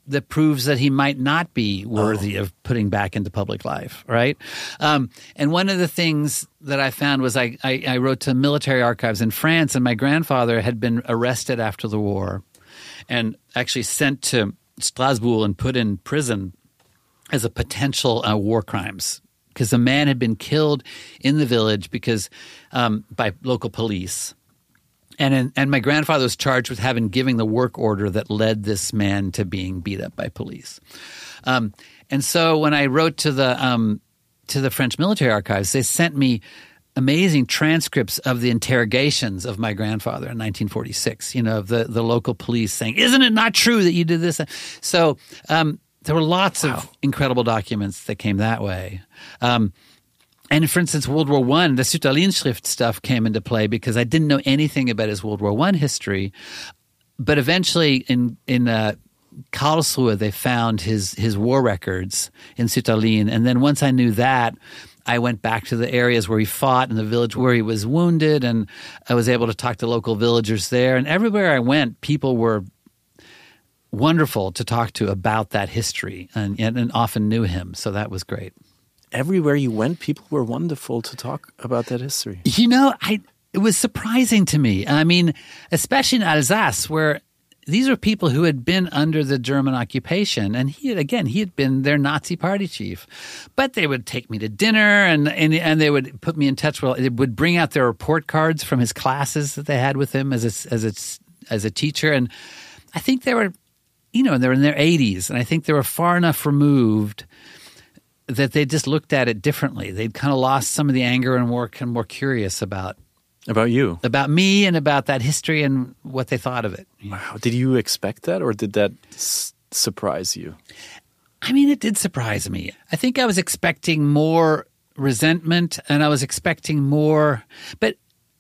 that proves that he might not be worthy oh. of putting back into public life, right? Um, and one of the things that I found was I, I, I wrote to military archives in France, and my grandfather had been arrested after the war and actually sent to Strasbourg and put in prison as a potential uh, war crimes, because a man had been killed in the village because um, by local police. And in, and my grandfather was charged with having given the work order that led this man to being beat up by police. Um, and so when I wrote to the um, to the French military archives, they sent me amazing transcripts of the interrogations of my grandfather in nineteen forty-six, you know, of the, the local police saying, isn't it not true that you did this? So um, there were lots wow. of incredible documents that came that way. Um, and for instance, World War One, the Sütterlin-Schrift stuff came into play because I didn't know anything about his World War One history. But eventually in, in uh, Karlsruhe, they found his, his war records in Sütterlin. And then once I knew that, I went back to the areas where he fought and the village where he was wounded, and I was able to talk to local villagers there. And everywhere I went, people were wonderful to talk to about that history and, and often knew him. So that was great. Everywhere you went, people were wonderful to talk about that history. You know, I it was surprising to me. I mean, especially in Alsace, where these were people who had been under the German occupation, and he had, again, he had been their Nazi party chief. But they would take me to dinner, and and, and they would put me in touch with. They would bring out their report cards from his classes that they had with him as a, as a, as a teacher, and I think they were, you know, they were in their eighties, and I think they were far enough removed that they just looked at it differently. They'd kind of lost some of the anger and were kind of more curious about. About you? About me and about that history and what they thought of it. Wow. Did you expect that, or did that s- surprise you? I mean, it did surprise me. I think I was expecting more resentment, and I was expecting more – but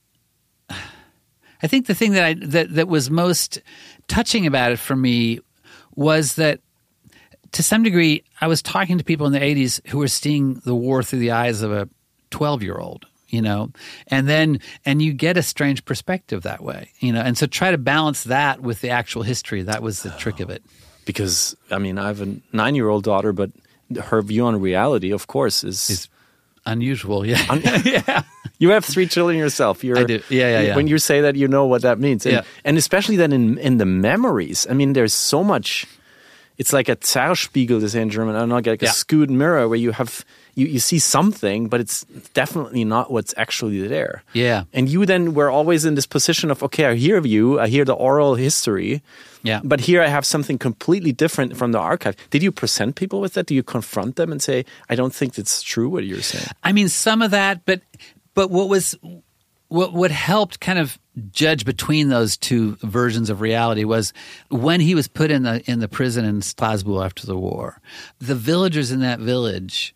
I think the thing that I that, that was most touching about it for me was that to some degree I was talking to people in the eighties who were seeing the war through the eyes of a twelve-year-old. You know, and then and you get a strange perspective that way, you know, and so try to balance that with the actual history. That was the oh. trick of it. Because, I mean, I have a nine-year-old daughter, but her view on reality, of course, is it's unusual. Yeah. Un- yeah. You have three children yourself. You're, I do. Yeah, yeah, yeah. When you say that, you know what that means. And, yeah. and especially then in, in the memories. I mean, there's so much. It's like a Zerspiegel, they say in German. I don't know, like a yeah. skewed mirror where you have you, you see something, but it's definitely not what's actually there. Yeah. And you then were always in this position of, okay, I hear you, I hear the oral history, yeah. but here I have something completely different from the archive. Did you present people with that? Do you confront them and say, I don't think it's true what you're saying? I mean, some of that, but but what was what what helped kind of judge between those two versions of reality was when he was put in the in the prison in Strasbourg after the war, the villagers in that village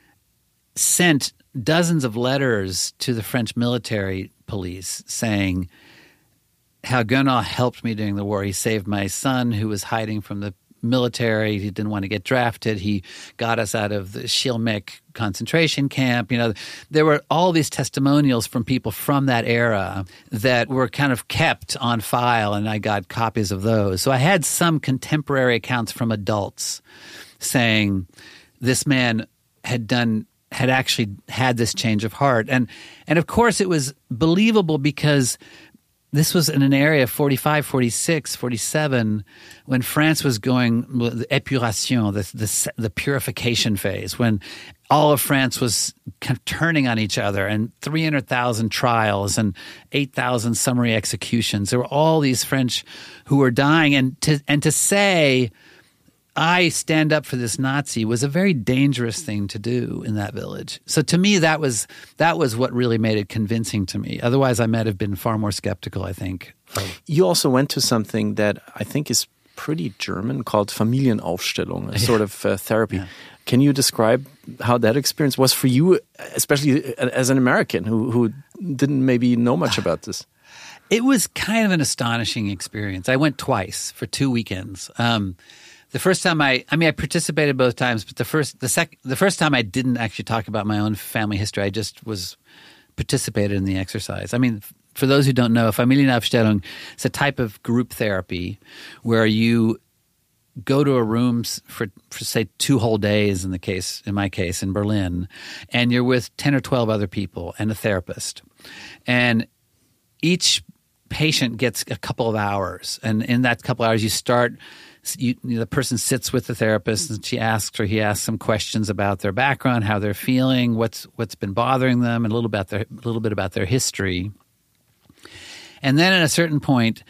sent dozens of letters to the French military police saying how Gernot helped me during the war. He saved my son who was hiding from the military. He didn't want to get drafted. He got us out of the Schirmeck concentration camp. You know, there were all these testimonials from people from that era that were kind of kept on file, and I got copies of those. So I had some contemporary accounts from adults saying this man had done had actually had this change of heart. And and of course it was believable because this was in an area forty-five, forty-six, forty-seven when France was going the épuration, the, the the purification phase, when all of France was kind of turning on each other, and three hundred thousand trials and eight thousand summary executions. There were all these French who were dying, and to and to say I stand up for this Nazi was a very dangerous thing to do in that village. So to me, that was that was what really made it convincing to me. Otherwise, I might have been far more skeptical, I think. You also went to something that I think is pretty German called Familienaufstellung, a sort of uh, therapy. Yeah. Can you describe how that experience was for you, especially as an American who, who didn't maybe know much about this? It was kind of an astonishing experience. I went twice for two weekends. Um The first time I, I mean, I participated both times, but the first, the sec, the first time I didn't actually talk about my own family history. I just was participated in the exercise. I mean, for those who don't know, Familienaufstellung is a type of group therapy where you go to a room for, for say two whole days in the case, in my case, in Berlin, and you're with ten or twelve other people and a therapist. And each patient gets a couple of hours. And in that couple of hours, you start, you, you know, the person sits with the therapist and she asks or he asks some questions about their background, how they're feeling, what's what's been bothering them, and a little about their, a little bit about their history. And then at a certain point,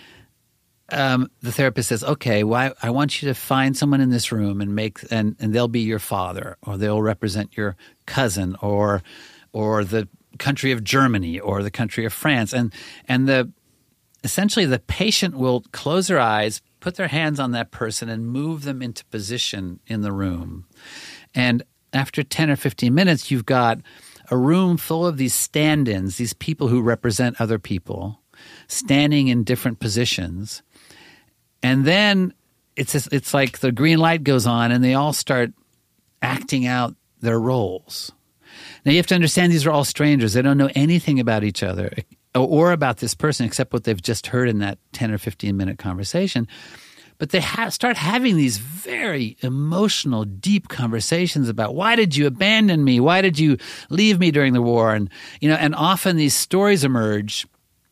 Um, the therapist says, okay, well, I, I want you to find someone in this room and make, and, and they'll be your father, or they'll represent your cousin, or, or the country of Germany, or the country of France. And, and the, essentially the patient will close their eyes, put their hands on that person and move them into position in the room. And after ten or fifteen minutes, you've got a room full of these stand-ins, these people who represent other people, standing in different positions. And then it's just, it's like the green light goes on and they all start acting out their roles. Now you have to understand these are all strangers. They don't know anything about each other or about this person except what they've just heard in that ten or fifteen minute conversation. But they ha- start having these very emotional, deep conversations about why did you abandon me? Why did you leave me during the war? And, you know, and often these stories emerge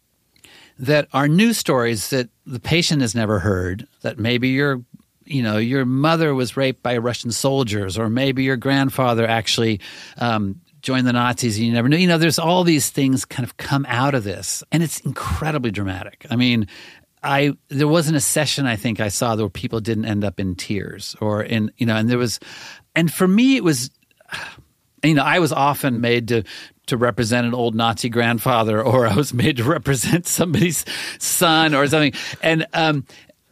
that are new stories that the patient has never heard, that maybe your, you know, your mother was raped by Russian soldiers, or maybe your grandfather actually um, joined the Nazis and you never knew. You know, there's all these things kind of come out of this, and it's incredibly dramatic. I mean, I there wasn't a session I think I saw where people didn't end up in tears or in, you know, and there was, and for me it was, you know, I was often made to to represent an old Nazi grandfather, or I was made to represent somebody's son or something. And um,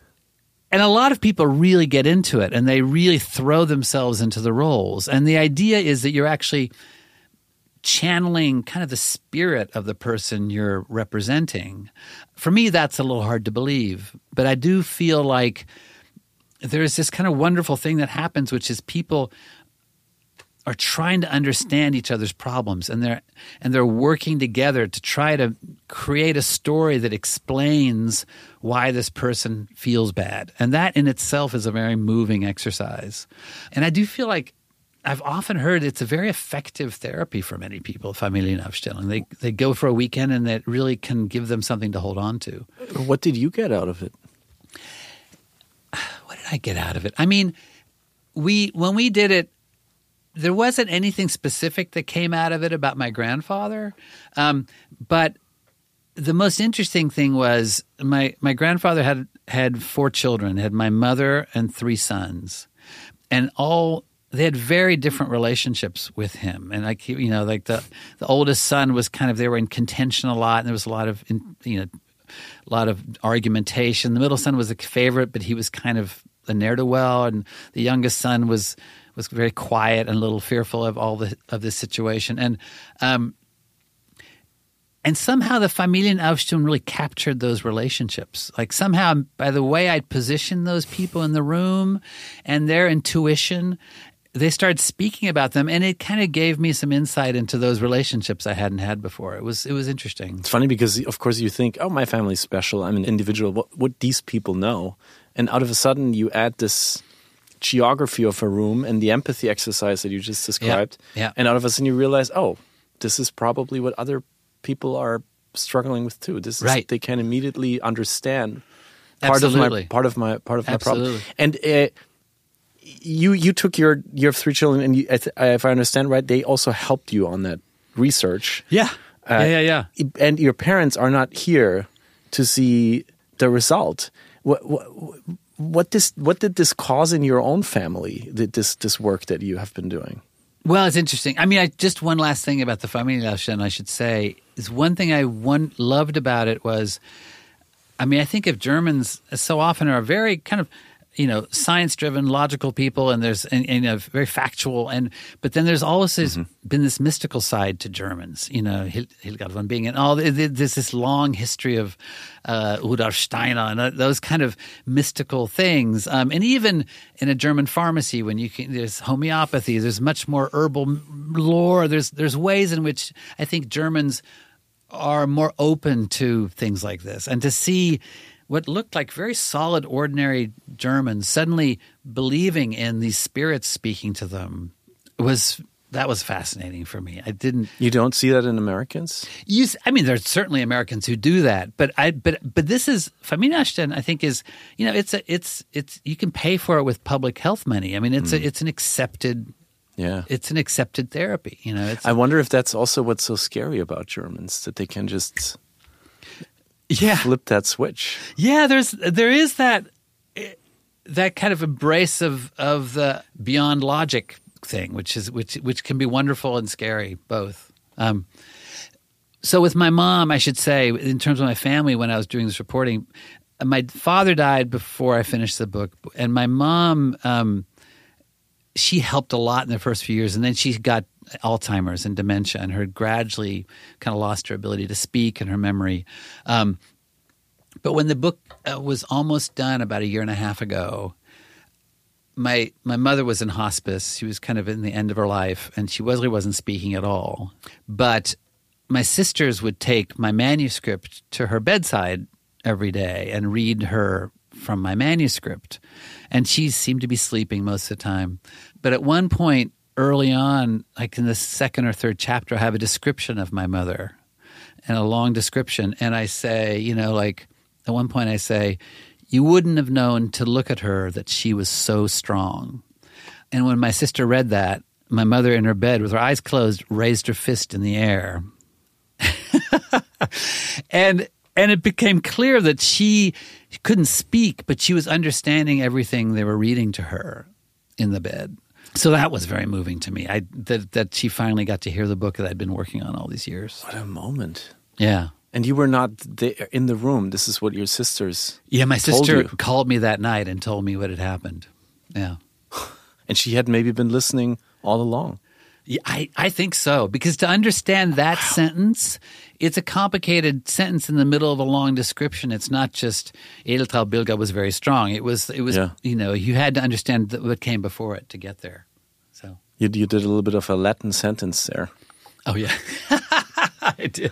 and a lot of people really get into it and they really throw themselves into the roles. And the idea is that you're actually channeling kind of the spirit of the person you're representing. For me, that's a little hard to believe. But I do feel like there's this kind of wonderful thing that happens, which is people are trying to understand each other's problems, and they're and they're working together to try to create a story that explains why this person feels bad. And that in itself is a very moving exercise. And I do feel like I've often heard it's a very effective therapy for many people, Familienaufstellung. They they go for a weekend and that really can give them something to hold on to. What did you get out of it? What did I get out of it? I mean, we when we did it, there wasn't anything specific that came out of it about my grandfather, um, but the most interesting thing was my my grandfather had had four children, had my mother and three sons, and all they had very different relationships with him. And like you know, like the the oldest son was kind of they were in contention a lot, and there was a lot of you know a lot of argumentation. The middle son was a favorite, but he was kind of a ne'er-do-well, and the youngest son was. was very quiet and a little fearful of all the of this situation, and um, and somehow the Familienaufstellung really captured those relationships. Like somehow, by the way I positioned those people in the room and their intuition, they started speaking about them, and it kind of gave me some insight into those relationships I hadn't had before. It was it was interesting. It's funny because, of course, you think, "Oh, my family's special. I'm an individual. What what these people know?" And out of a sudden, you add this geography of a room and the empathy exercise that you just described. Yeah, yeah. And out of a sudden you realize, oh, this is probably what other people are struggling with too. This is, right. They can immediately understand part Absolutely. of my part of my part of my Absolutely. problem. And uh, you you took your you have three children, and you, if I understand right, they also helped you on that research. Yeah, uh, yeah, yeah, yeah. And your parents are not here to see the result. What what What this what did this cause in your own family? This this work that you have been doing? Well, it's interesting. I mean, I, just one last thing about the Familienaufstellung I should say is one thing I one loved about it was, I mean, I think of Germans so often are very kind of, you know, science-driven, logical people, and there's and, and you know, very factual, and but then there's always mm-hmm. been this mystical side to Germans, you know, Hildegard von Bingen, and all there's this long history of uh, Rudolf Steiner and those kind of mystical things, um, and even in a German pharmacy, when you can, there's homeopathy, there's much more herbal lore. There's there's ways in which I think Germans are more open to things like this, and to see what looked like very solid, ordinary Germans suddenly believing in these spirits speaking to them was that was fascinating for me. I didn't. You don't see that in Americans? You, I mean, there's certainly Americans who do that, but I, but but this is Familienanstalt. I think is you know it's a it's it's you can pay for it with public health money. I mean, it's mm. a, it's an accepted. Yeah, it's an accepted therapy. You know, it's, I wonder if that's also what's so scary about Germans, that they can just yeah flip that switch. Yeah, there's there is that that kind of embrace of of the beyond logic thing, which is which which can be wonderful and scary both. Um, so with my mom, I should say, in terms of my family, when I was doing this reporting, my father died before I finished the book, and my mom. Um, She helped a lot in the first few years, and then she got Alzheimer's and dementia, and her gradually kind of lost her ability to speak and her memory. Um, but when the book uh, was almost done about a year and a half ago, my my mother was in hospice. She was kind of in the end of her life, and she really wasn't speaking at all. But my sisters would take my manuscript to her bedside every day and read her from my manuscript. And she seemed to be sleeping most of the time. But at one point early on, like in the second or third chapter, I have a description of my mother and a long description. And I say, you know, like at one point I say, you wouldn't have known to look at her that she was so strong. And when my sister read that, my mother in her bed with her eyes closed raised her fist in the air. and And it became clear that she couldn't speak, but she was understanding everything they were reading to her in the bed. So that was very moving to me. I that that she finally got to hear the book that I'd been working on all these years. What a moment! Yeah, and you were not there in the room. This is what your sisters. Yeah, my sister you. called me that night and told me what had happened. Yeah, and she had maybe been listening all along. Yeah, I, I think so, because to understand that wow. sentence, it's a complicated sentence in the middle of a long description. It's not just Edeltraud Bilger was very strong. It was, it was yeah. you know, you had to understand what came before it to get there. So you, you did a little bit of a Latin sentence there. Oh yeah, I did.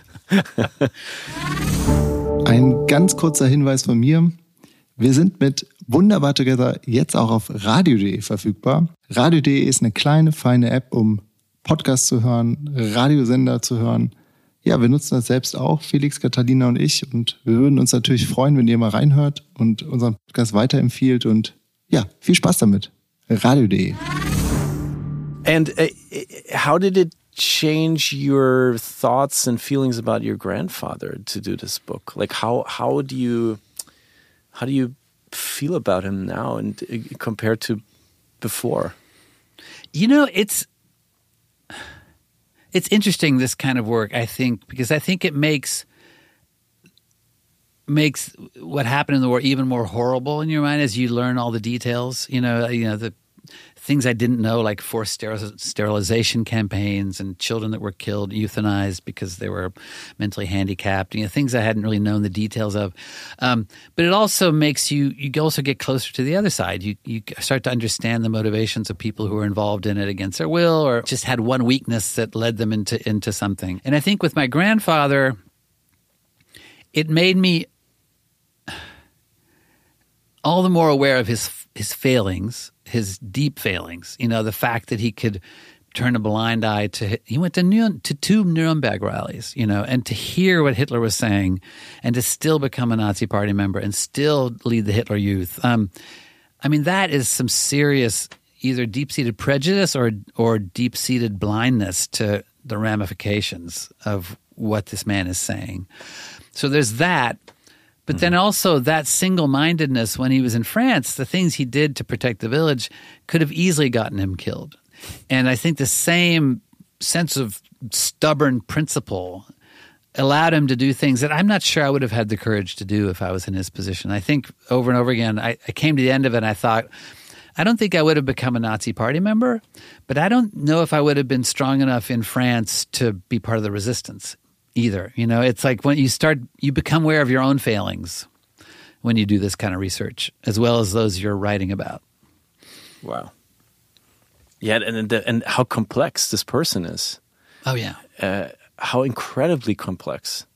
Ein ganz kurzer Hinweis von mir. Wir sind mit Wunderbar Together jetzt auch auf radio punkt de verfügbar. radio punkt de ist eine kleine, feine App, um Podcasts zu hören, Radiosender zu hören. Ja, wir nutzen das selbst auch, Felix, Katharina und ich. Und wir würden uns natürlich freuen, wenn ihr mal reinhört und unseren Podcast weiterempfiehlt. Und ja, viel Spaß damit. radio punkt de. And uh, how did it change your thoughts and feelings about your grandfather to do this book? Like how how do you how do you feel about him now and uh, compared to before? You know, it's It's interesting, this kind of work, I think, because I think it makes makes what happened in the war even more horrible in your mind as you learn all the details. You know, you know the things I didn't know, like forced steril- sterilization campaigns and children that were killed, euthanized because they were mentally handicapped. You know, things I hadn't really known the details of. Um, but it also makes you you also get closer to the other side. You you start to understand the motivations of people who were involved in it against their will, or just had one weakness that led them into into something. And I think with my grandfather, it made me all the more aware of his his failings, his deep failings. You know, the fact that he could turn a blind eye to – he went to, Nure, to two Nuremberg rallies, you know, and to hear what Hitler was saying and to still become a Nazi Party member and still lead the Hitler Youth. Um, I mean, that is some serious either deep-seated prejudice or or deep-seated blindness to the ramifications of what this man is saying. So there's that. But then also that single-mindedness when he was in France, the things he did to protect the village could have easily gotten him killed. And I think the same sense of stubborn principle allowed him to do things that I'm not sure I would have had the courage to do if I was in his position. I think over and over again, I, I came to the end of it and I thought, I don't think I would have become a Nazi Party member, but I don't know if I would have been strong enough in France to be part of the resistance either. You know, it's like when you start, you become aware of your own failings when you do this kind of research, as well as those you're writing about. Wow. Yeah, and and how complex this person is. Oh, yeah. Uh, how incredibly complex.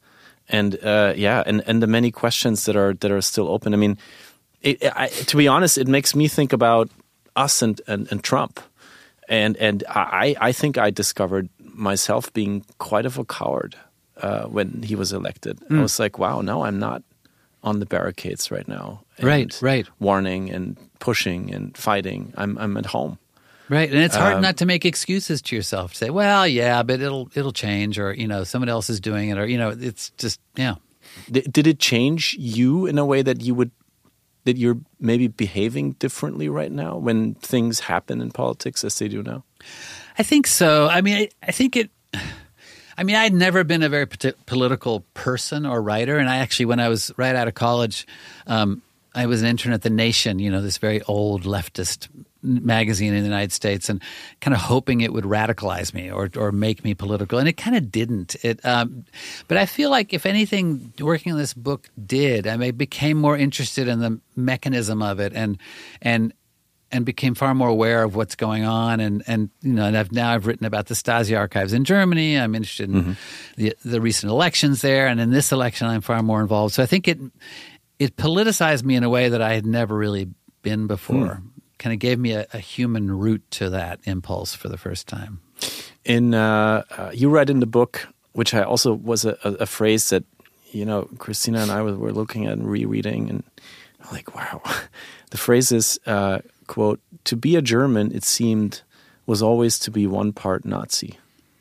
And uh, yeah, and, and the many questions that are that are still open. I mean, it, I, to be honest, it makes me think about us and, and, and Trump. And and I, I think I discovered myself being quite of a coward uh, when he was elected. Mm. I was like, wow, no, I'm not on the barricades right now. And right, right. Warning and pushing and fighting. I'm I'm at home. Right, and it's hard Um, not to make excuses to yourself. To say, well, yeah, but it'll it'll change, or you know, someone else is doing it, or you know, it's just yeah. Did, did it change you in a way that you would that you're maybe behaving differently right now when things happen in politics as they do now? I think so. I mean, I, I think it. I mean, I'd never been a very politi- political person or writer, and I actually, when I was right out of college, um, I was an intern at The Nation, you know, this very old leftist magazine in the United States, and kind of hoping it would radicalize me or or make me political, and it kind of didn't. It, um, but I feel like if anything, working on this book did. I mean, I became more interested in the mechanism of it, and and and became far more aware of what's going on, and and you know, and I've now I've written about the Stasi archives in Germany. I'm interested in mm-hmm. the the recent elections there, and in this election, I'm far more involved. So I think it it politicized me in a way that I had never really been before. Mm. Kind of gave me a, a human root to that impulse for the first time. In uh, uh, you write in the book, which I also was a, a, a phrase that, you know, Christina and I were, were looking at and rereading, and I'm like, wow. The phrase is, uh, quote, "To be a German, it seemed, was always to be one part Nazi."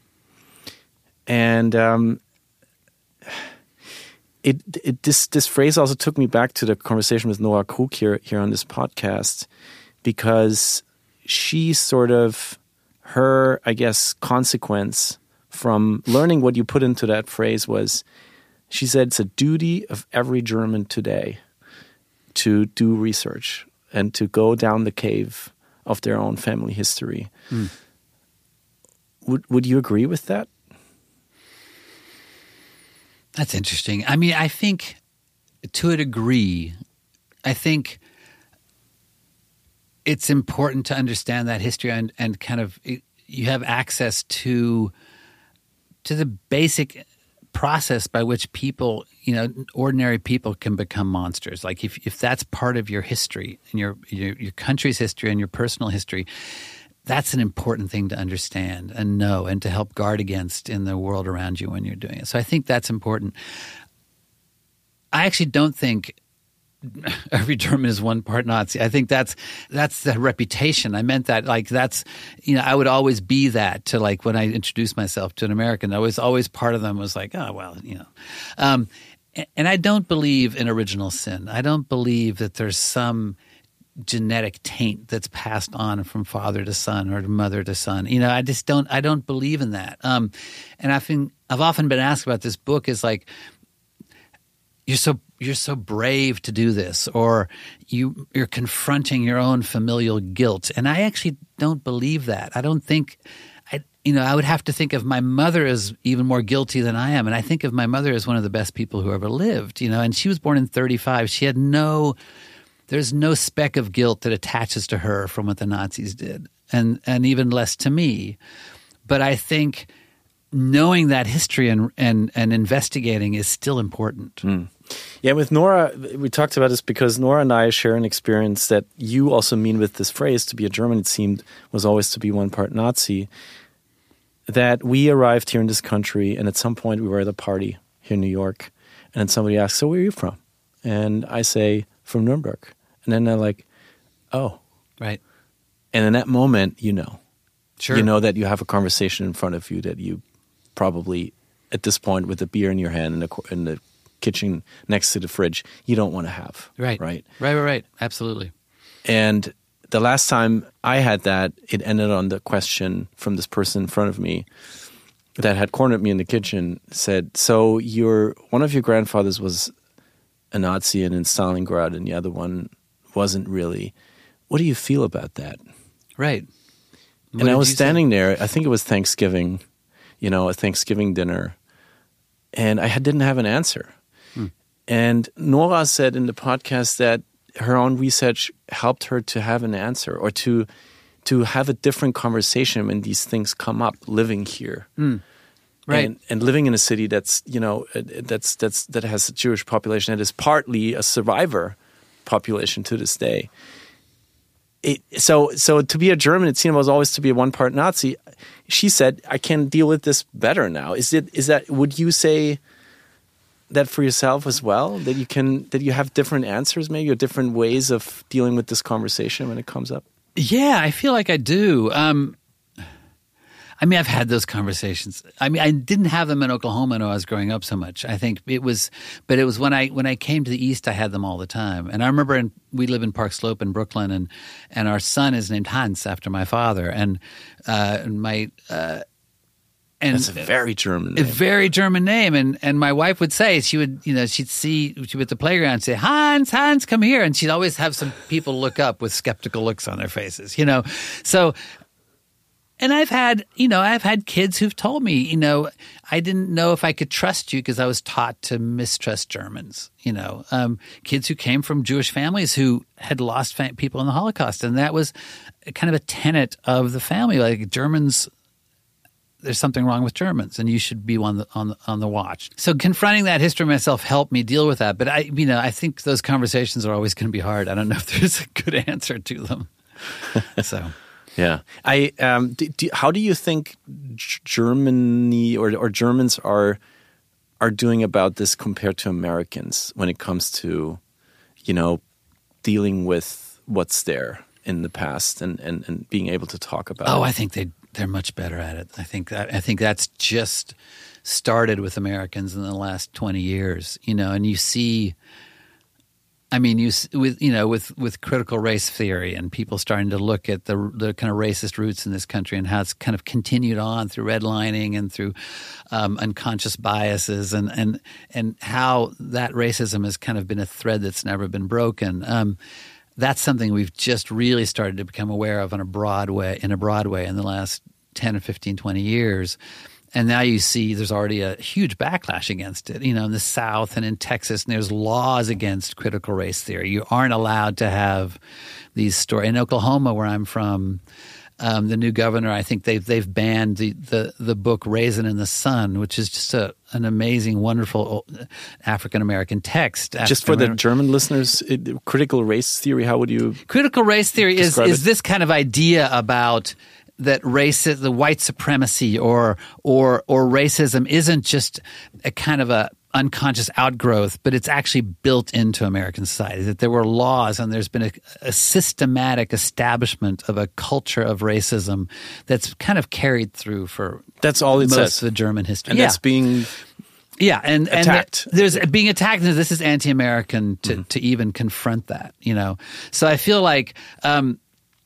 And um, it, it this this phrase also took me back to the conversation with Nora Krug here here on this podcast. Because she sort of, her, I guess, consequence from learning what you put into that phrase was, she said it's a duty of every German today to do research and to go down the cave of their own family history. Mm. Would would you agree with that? That's interesting. I mean, I think to a degree, I think it's important to understand that history and, and kind of you have access to to the basic process by which people, you know, ordinary people can become monsters. Like if, if that's part of your history and your, your your country's history and your personal history, that's an important thing to understand and know and to help guard against in the world around you when you're doing it. So I think that's important. I actually don't think every German is one part Nazi. I think that's that's the reputation. I meant that like that's, you know, I would always be that to like when I introduced myself to an American. I was always part of them was like, oh, well, you know. Um, and I don't believe in original sin. I don't believe that there's some genetic taint that's passed on from father to son or mother to son. You know, I just don't I don't believe in that. Um, and I've been, I've often been asked about this book is like, you're so you're so brave to do this, or you you're confronting your own familial guilt. And I actually don't believe that. I don't think I you know, I would have to think of my mother as even more guilty than I am. And I think of my mother as one of the best people who ever lived, you know, and she was born in thirty-five. She had no there's no speck of guilt that attaches to her from what the Nazis did, and and even less to me. But I think knowing that history and and, and investigating is still important. Mm. Yeah, with Nora, we talked about this because Nora and I share an experience that you also mean with this phrase, to be a German, it seemed, was always to be one part Nazi. That we arrived here in this country, and at some point we were at a party here in New York, and then somebody asked, so where are you from? And I say, from Nuremberg. And then they're like, oh. Right. And in that moment, you know. Sure. You know that you have a conversation in front of you that you probably, at this point, with a beer in your hand in the, in the kitchen next to the fridge, you don't want to have. Right. Right. Right, right, right. Absolutely. And the last time I had that, it ended on the question from this person in front of me that had cornered me in the kitchen, said, so your one of your grandfathers was a Nazi and in Stalingrad and the other one wasn't really. What do you feel about that? Right. What and I was say? standing there, I think it was Thanksgiving, you know, a Thanksgiving dinner, and I didn't have an answer. Hmm. And Nora said in the podcast that her own research helped her to have an answer or to to have a different conversation when these things come up living here. Mm. Right. And, and living in a city that's, you know, that's that's that has a Jewish population that is partly a survivor population to this day. It, so so to be a German, it seemed was always to be a one part Nazi. She said, I can deal with this better now. Is it is that would you say that for yourself as well? That you can that you have different answers maybe or different ways of dealing with this conversation when it comes up? Yeah, I feel like I do. Um I mean, I've had those conversations. I mean, I didn't have them in Oklahoma when I was growing up so much. I think it was, but it was when I when I came to the East, I had them all the time. And I remember in, we live in Park Slope in Brooklyn, and and our son is named Hans after my father, and uh, my uh, and that's a very German a name. very German name. And and my wife would say, she would, you know, she'd see she would at the playground and say, Hans, Hans, come here, and she'd always have some people look up with skeptical looks on their faces, you know, so. And I've had, you know, I've had kids who've told me, you know, I didn't know if I could trust you because I was taught to mistrust Germans, you know, um, kids who came from Jewish families who had lost fam- people in the Holocaust. And that was kind of a tenet of the family, like Germans, there's something wrong with Germans and you should be on the, on the, on the watch. So confronting that history myself helped me deal with that. But I, you know, I think those conversations are always going to be hard. I don't know if there's a good answer to them. So... Yeah, I. Um, do, do, how do you think G- Germany or or Germans are are doing about this compared to Americans when it comes to, you know, dealing with what's there in the past and, and, and being able to talk about oh, it? I think they they're much better at it. I think that I think that's just started with Americans in the last twenty years. You know, and you see. I mean, you with you know with, with critical race theory and people starting to look at the the kind of racist roots in this country and how it's kind of continued on through redlining and through um, unconscious biases and, and and how that racism has kind of been a thread that's never been broken. Um, that's something we've just really started to become aware of in a broad way in a broad way in the last ten or fifteen, twenty years. And now you see there's already a huge backlash against it, you know, in the South and in Texas, and there's laws against critical race theory. You aren't allowed to have these stories. In Oklahoma, where I'm from, um, the new governor, I think they've they've banned the, the, the book Raisin in the Sun, which is just a, an amazing, wonderful African-American text. Just for the German listeners, it, critical race theory, how would you Critical race theory is, is it? this kind of idea about – that racism, the white supremacy or or or racism isn't just a kind of a unconscious outgrowth, but it's actually built into American society, that there were laws and there's been a, a systematic establishment of a culture of racism that's kind of carried through for that's all it most says. of the German history. And yeah. that's being yeah, and, attacked. And there's being attacked, and this is anti-American to, mm-hmm. to even confront that, you know. So I feel like um,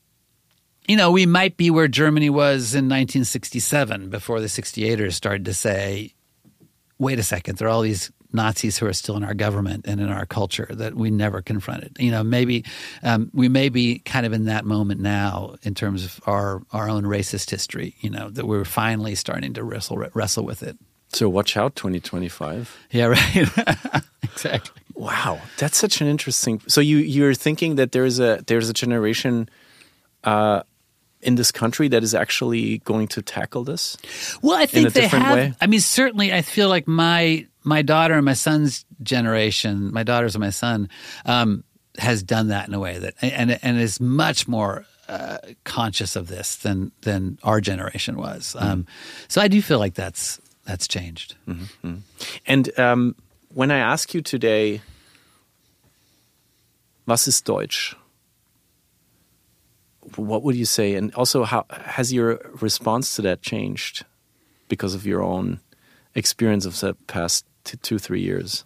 you know, we might be where Germany was in nineteen sixty-seven before the sixty-eighters started to say, wait a second, there are all these Nazis who are still in our government and in our culture that we never confronted. You know, maybe um, we may be kind of in that moment now in terms of our, our own racist history, you know, that we're finally starting to wrestle wrestle with it. So watch out, twenty twenty-five. Yeah, right. Exactly. Wow, that's such an interesting. So you you're thinking that there's a there's a generation uh, in this country that is actually going to tackle this? Well, I think in a they different have. way? I mean, certainly, I feel like my my daughter and my son's generation, my daughters and my son, um, has done that in a way that and and is much more uh, conscious of this than than our generation was. Mm-hmm. Um, so I do feel like that's that's changed. Mm-hmm. And um, when I ask you today, was ist Deutsch? What would you say? And also, how has your response to that changed because of your own experience of the past two, two three years?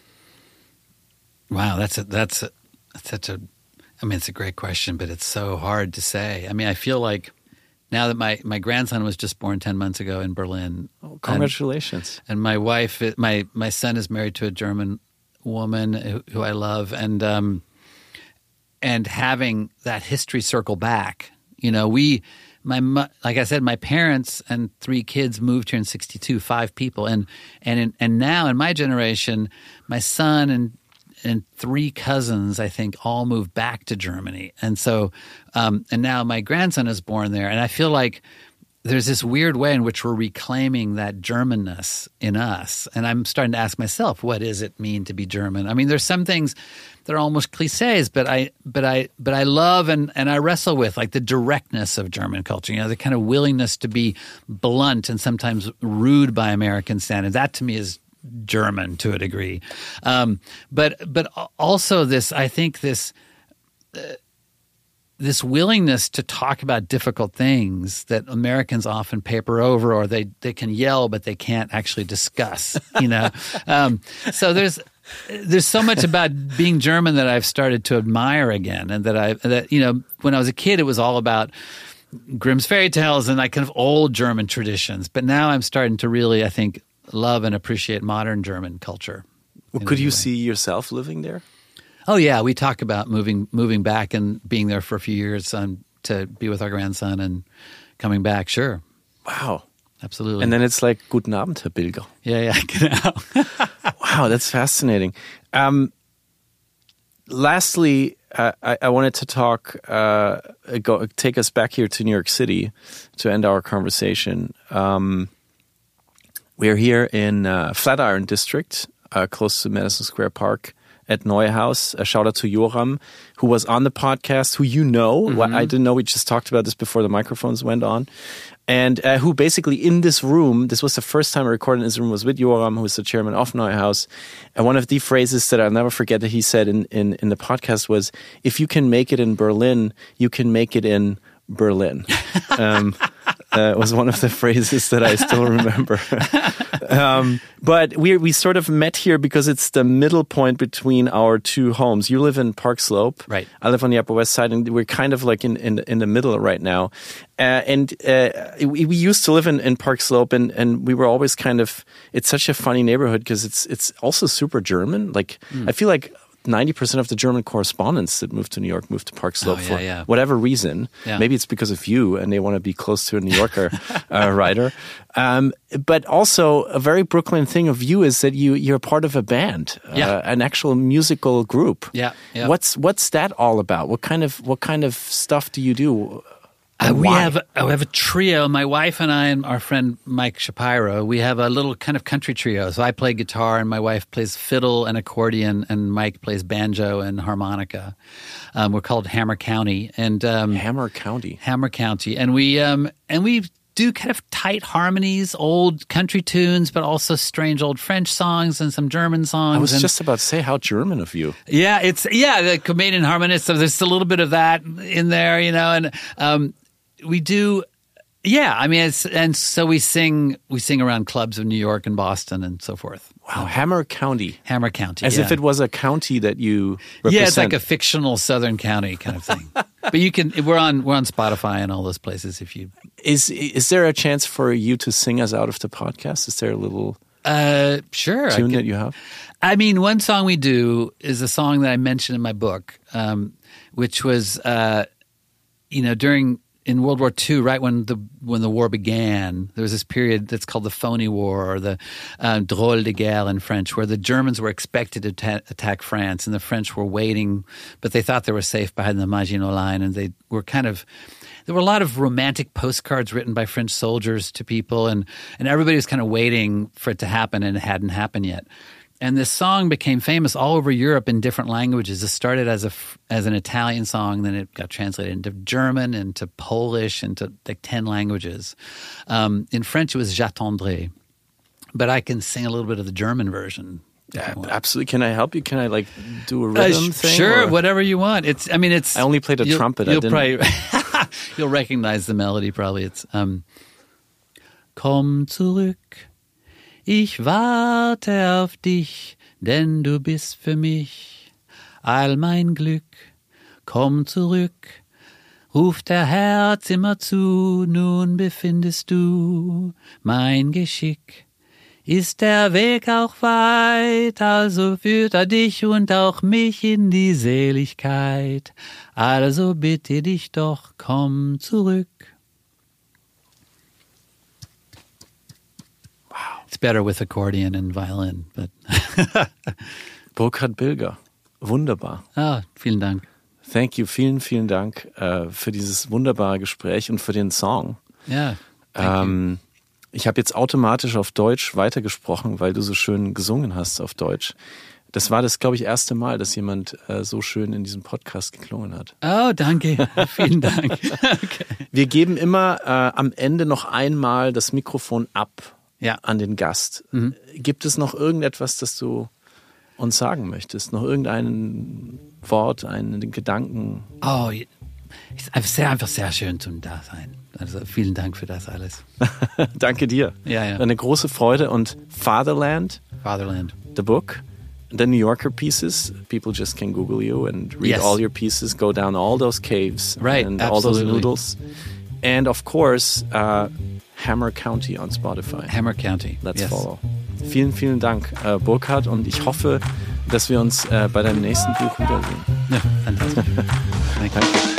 Wow, that's a, that's a, that's such a. I mean, it's a great question, but it's so hard to say. I mean, I feel like now that my, my grandson was just born ten months ago in Berlin. Oh, congratulations! And, and my wife, my my son is married to a German woman who, who I love, and um, and having that history circle back, you know, we, my like I said, my parents and three kids moved here in sixty-two, five people, and and in, and now in my generation, my son and and three cousins, I think, all moved back to Germany, and so um, and now my grandson is born there, and I feel like there's this weird way in which we're reclaiming that Germanness in us. And I'm starting to ask myself, what does it mean to be German? I mean, there's some things that are almost cliches, but I but I but I love and, and I wrestle with, like the directness of German culture, you know, the kind of willingness to be blunt and sometimes rude by American standards. That to me is German to a degree. Um, but but also this, I think this uh, this willingness to talk about difficult things that Americans often paper over, or they, they can yell, but they can't actually discuss, you know? um, so there's, there's so much about being German that I've started to admire again. And that I, that, you know, when I was a kid, it was all about Grimm's fairy tales and like kind of old German traditions. But now I'm starting to really, I think, love and appreciate modern German culture. Well, could you way. see yourself living there? Oh yeah, we talk about moving moving back and being there for a few years um, to be with our grandson and coming back. Sure. Wow. Absolutely. And then it's like, Guten Abend, Herr Bilger. Yeah, yeah, genau. Wow, that's fascinating. Um, lastly, uh, I, I wanted to talk, uh, go, take us back here to New York City to end our conversation. Um, we're here in uh, Flatiron District, uh, close to Madison Square Park. At Neuhaus. A shout out to Joram, who was on the podcast, who you know. Mm-hmm. I didn't know. We just talked about this before the microphones went on. And uh, who basically in this room, this was the first time I recorded in this room, was with Joram, who is the chairman of Neuhaus. And one of the phrases that I'll never forget that he said in, in, in the podcast was, if you can make it in Berlin, you can make it in Berlin. Um, uh, was one of the phrases that I still remember. um, but we we sort of met here because it's the middle point between our two homes. You live in Park Slope. Right. I live on the Upper West Side, and we're kind of like in, in, in the middle right now. Uh, and uh, we, we used to live in, in Park Slope, and, and we were always kind of, it's such a funny neighborhood because it's, it's also super German. Like, mm. I feel like ninety percent of the German correspondents that moved to New York moved to Park Slope oh, yeah, for yeah. whatever reason. Yeah. Maybe it's because of you and they want to be close to a New Yorker uh, writer. Um, but also a very Brooklyn thing of you is that you, you're part of a band, yeah. uh, an actual musical group. Yeah, yeah. What's what's that all about? What kind of what kind of stuff do you do? Uh, we why? have uh, we have a trio. My wife and I and our friend Mike Shapiro. We have a little kind of country trio. So I play guitar, and my wife plays fiddle and accordion, and Mike plays banjo and harmonica. Um, we're called Hammer County, and um, Hammer County, Hammer County, and we um, and we do kind of tight harmonies, old country tunes, but also strange old French songs and some German songs. I was and, just about to say, how German of you. Yeah, it's yeah, the Canadian harmonist. So there's a little bit of that in there, you know, and. Um, We do, yeah. I mean, it's, and so we sing. We sing around clubs of New York and Boston and so forth. Wow, Hammer County, Hammer County, as yeah. if it was a county that you represent. Yeah, it's like a fictional Southern county kind of thing. But you can. We're on. We're on Spotify and all those places. If you is is there a chance for you to sing us out of the podcast? Is there a little uh, sure tune I that you have? I mean, one song we do is a song that I mentioned in my book, um, which was, uh, you know, during. In World War Two, right when the when the war began, there was this period that's called the Phony War, or the uh, Drôle de Guerre in French, where the Germans were expected to ta- attack France, and the French were waiting, but they thought they were safe behind the Maginot Line, and they were kind of. There were a lot of romantic postcards written by French soldiers to people, and and everybody was kind of waiting for it to happen, and it hadn't happened yet. And this song became famous all over Europe in different languages. It started as a as an Italian song, then it got translated into German, into Polish, into like ten languages. Um, in French, it was J'attendrai, but I can sing a little bit of the German version. Yeah, absolutely. Can I help you? Can I like do a rhythm uh, sh- thing? Sure, or? Whatever you want. It's. I mean, it's. I only played a you'll, trumpet. You'll I didn't. probably you'll recognize the melody. Probably it's. Um, Komm zurück, ich warte auf dich. Denn du bist für mich all mein Glück. Komm zurück, ruft der Herz immer zu, nun befindest du mein Geschick. Ist der Weg auch weit, also führt er dich und auch mich in die Seligkeit. Also bitte dich doch, komm zurück. It's better with accordion and violin, but Burkhard Bilger, wunderbar. Ah, vielen Dank. Thank you, vielen, vielen Dank äh, für dieses wunderbare Gespräch und für den Song. Ja. Ähm, ich habe jetzt automatisch auf Deutsch weitergesprochen, weil du so schön gesungen hast auf Deutsch. Das war das, glaube ich, erste Mal, dass jemand äh, so schön in diesem Podcast geklungen hat. Oh, danke. Vielen Dank. Okay. Wir geben immer äh, am Ende noch einmal das Mikrofon ab Ja. an den Gast. Mhm. Gibt es noch irgendetwas, das du uns sagen möchtest? Noch irgendein Wort, einen Gedanken? Oh, es ist sehr, einfach sehr schön zum Dasein. Also vielen Dank für das alles. Danke dir. Ja, ja. Eine große Freude. Und Fatherland, Fatherland. the book, the New Yorker pieces, people just can Google you and read Yes. all your pieces, go down all those caves Right, and all those absolutely. noodles. And of course, uh, Hammer County on Spotify. Hammer County. Let's yes. follow. Vielen, vielen Dank, äh, Burkhard. Und ich hoffe, dass wir uns äh, bei deinem nächsten Buch wiedersehen. Ja, fantastisch. Thank you. Danke.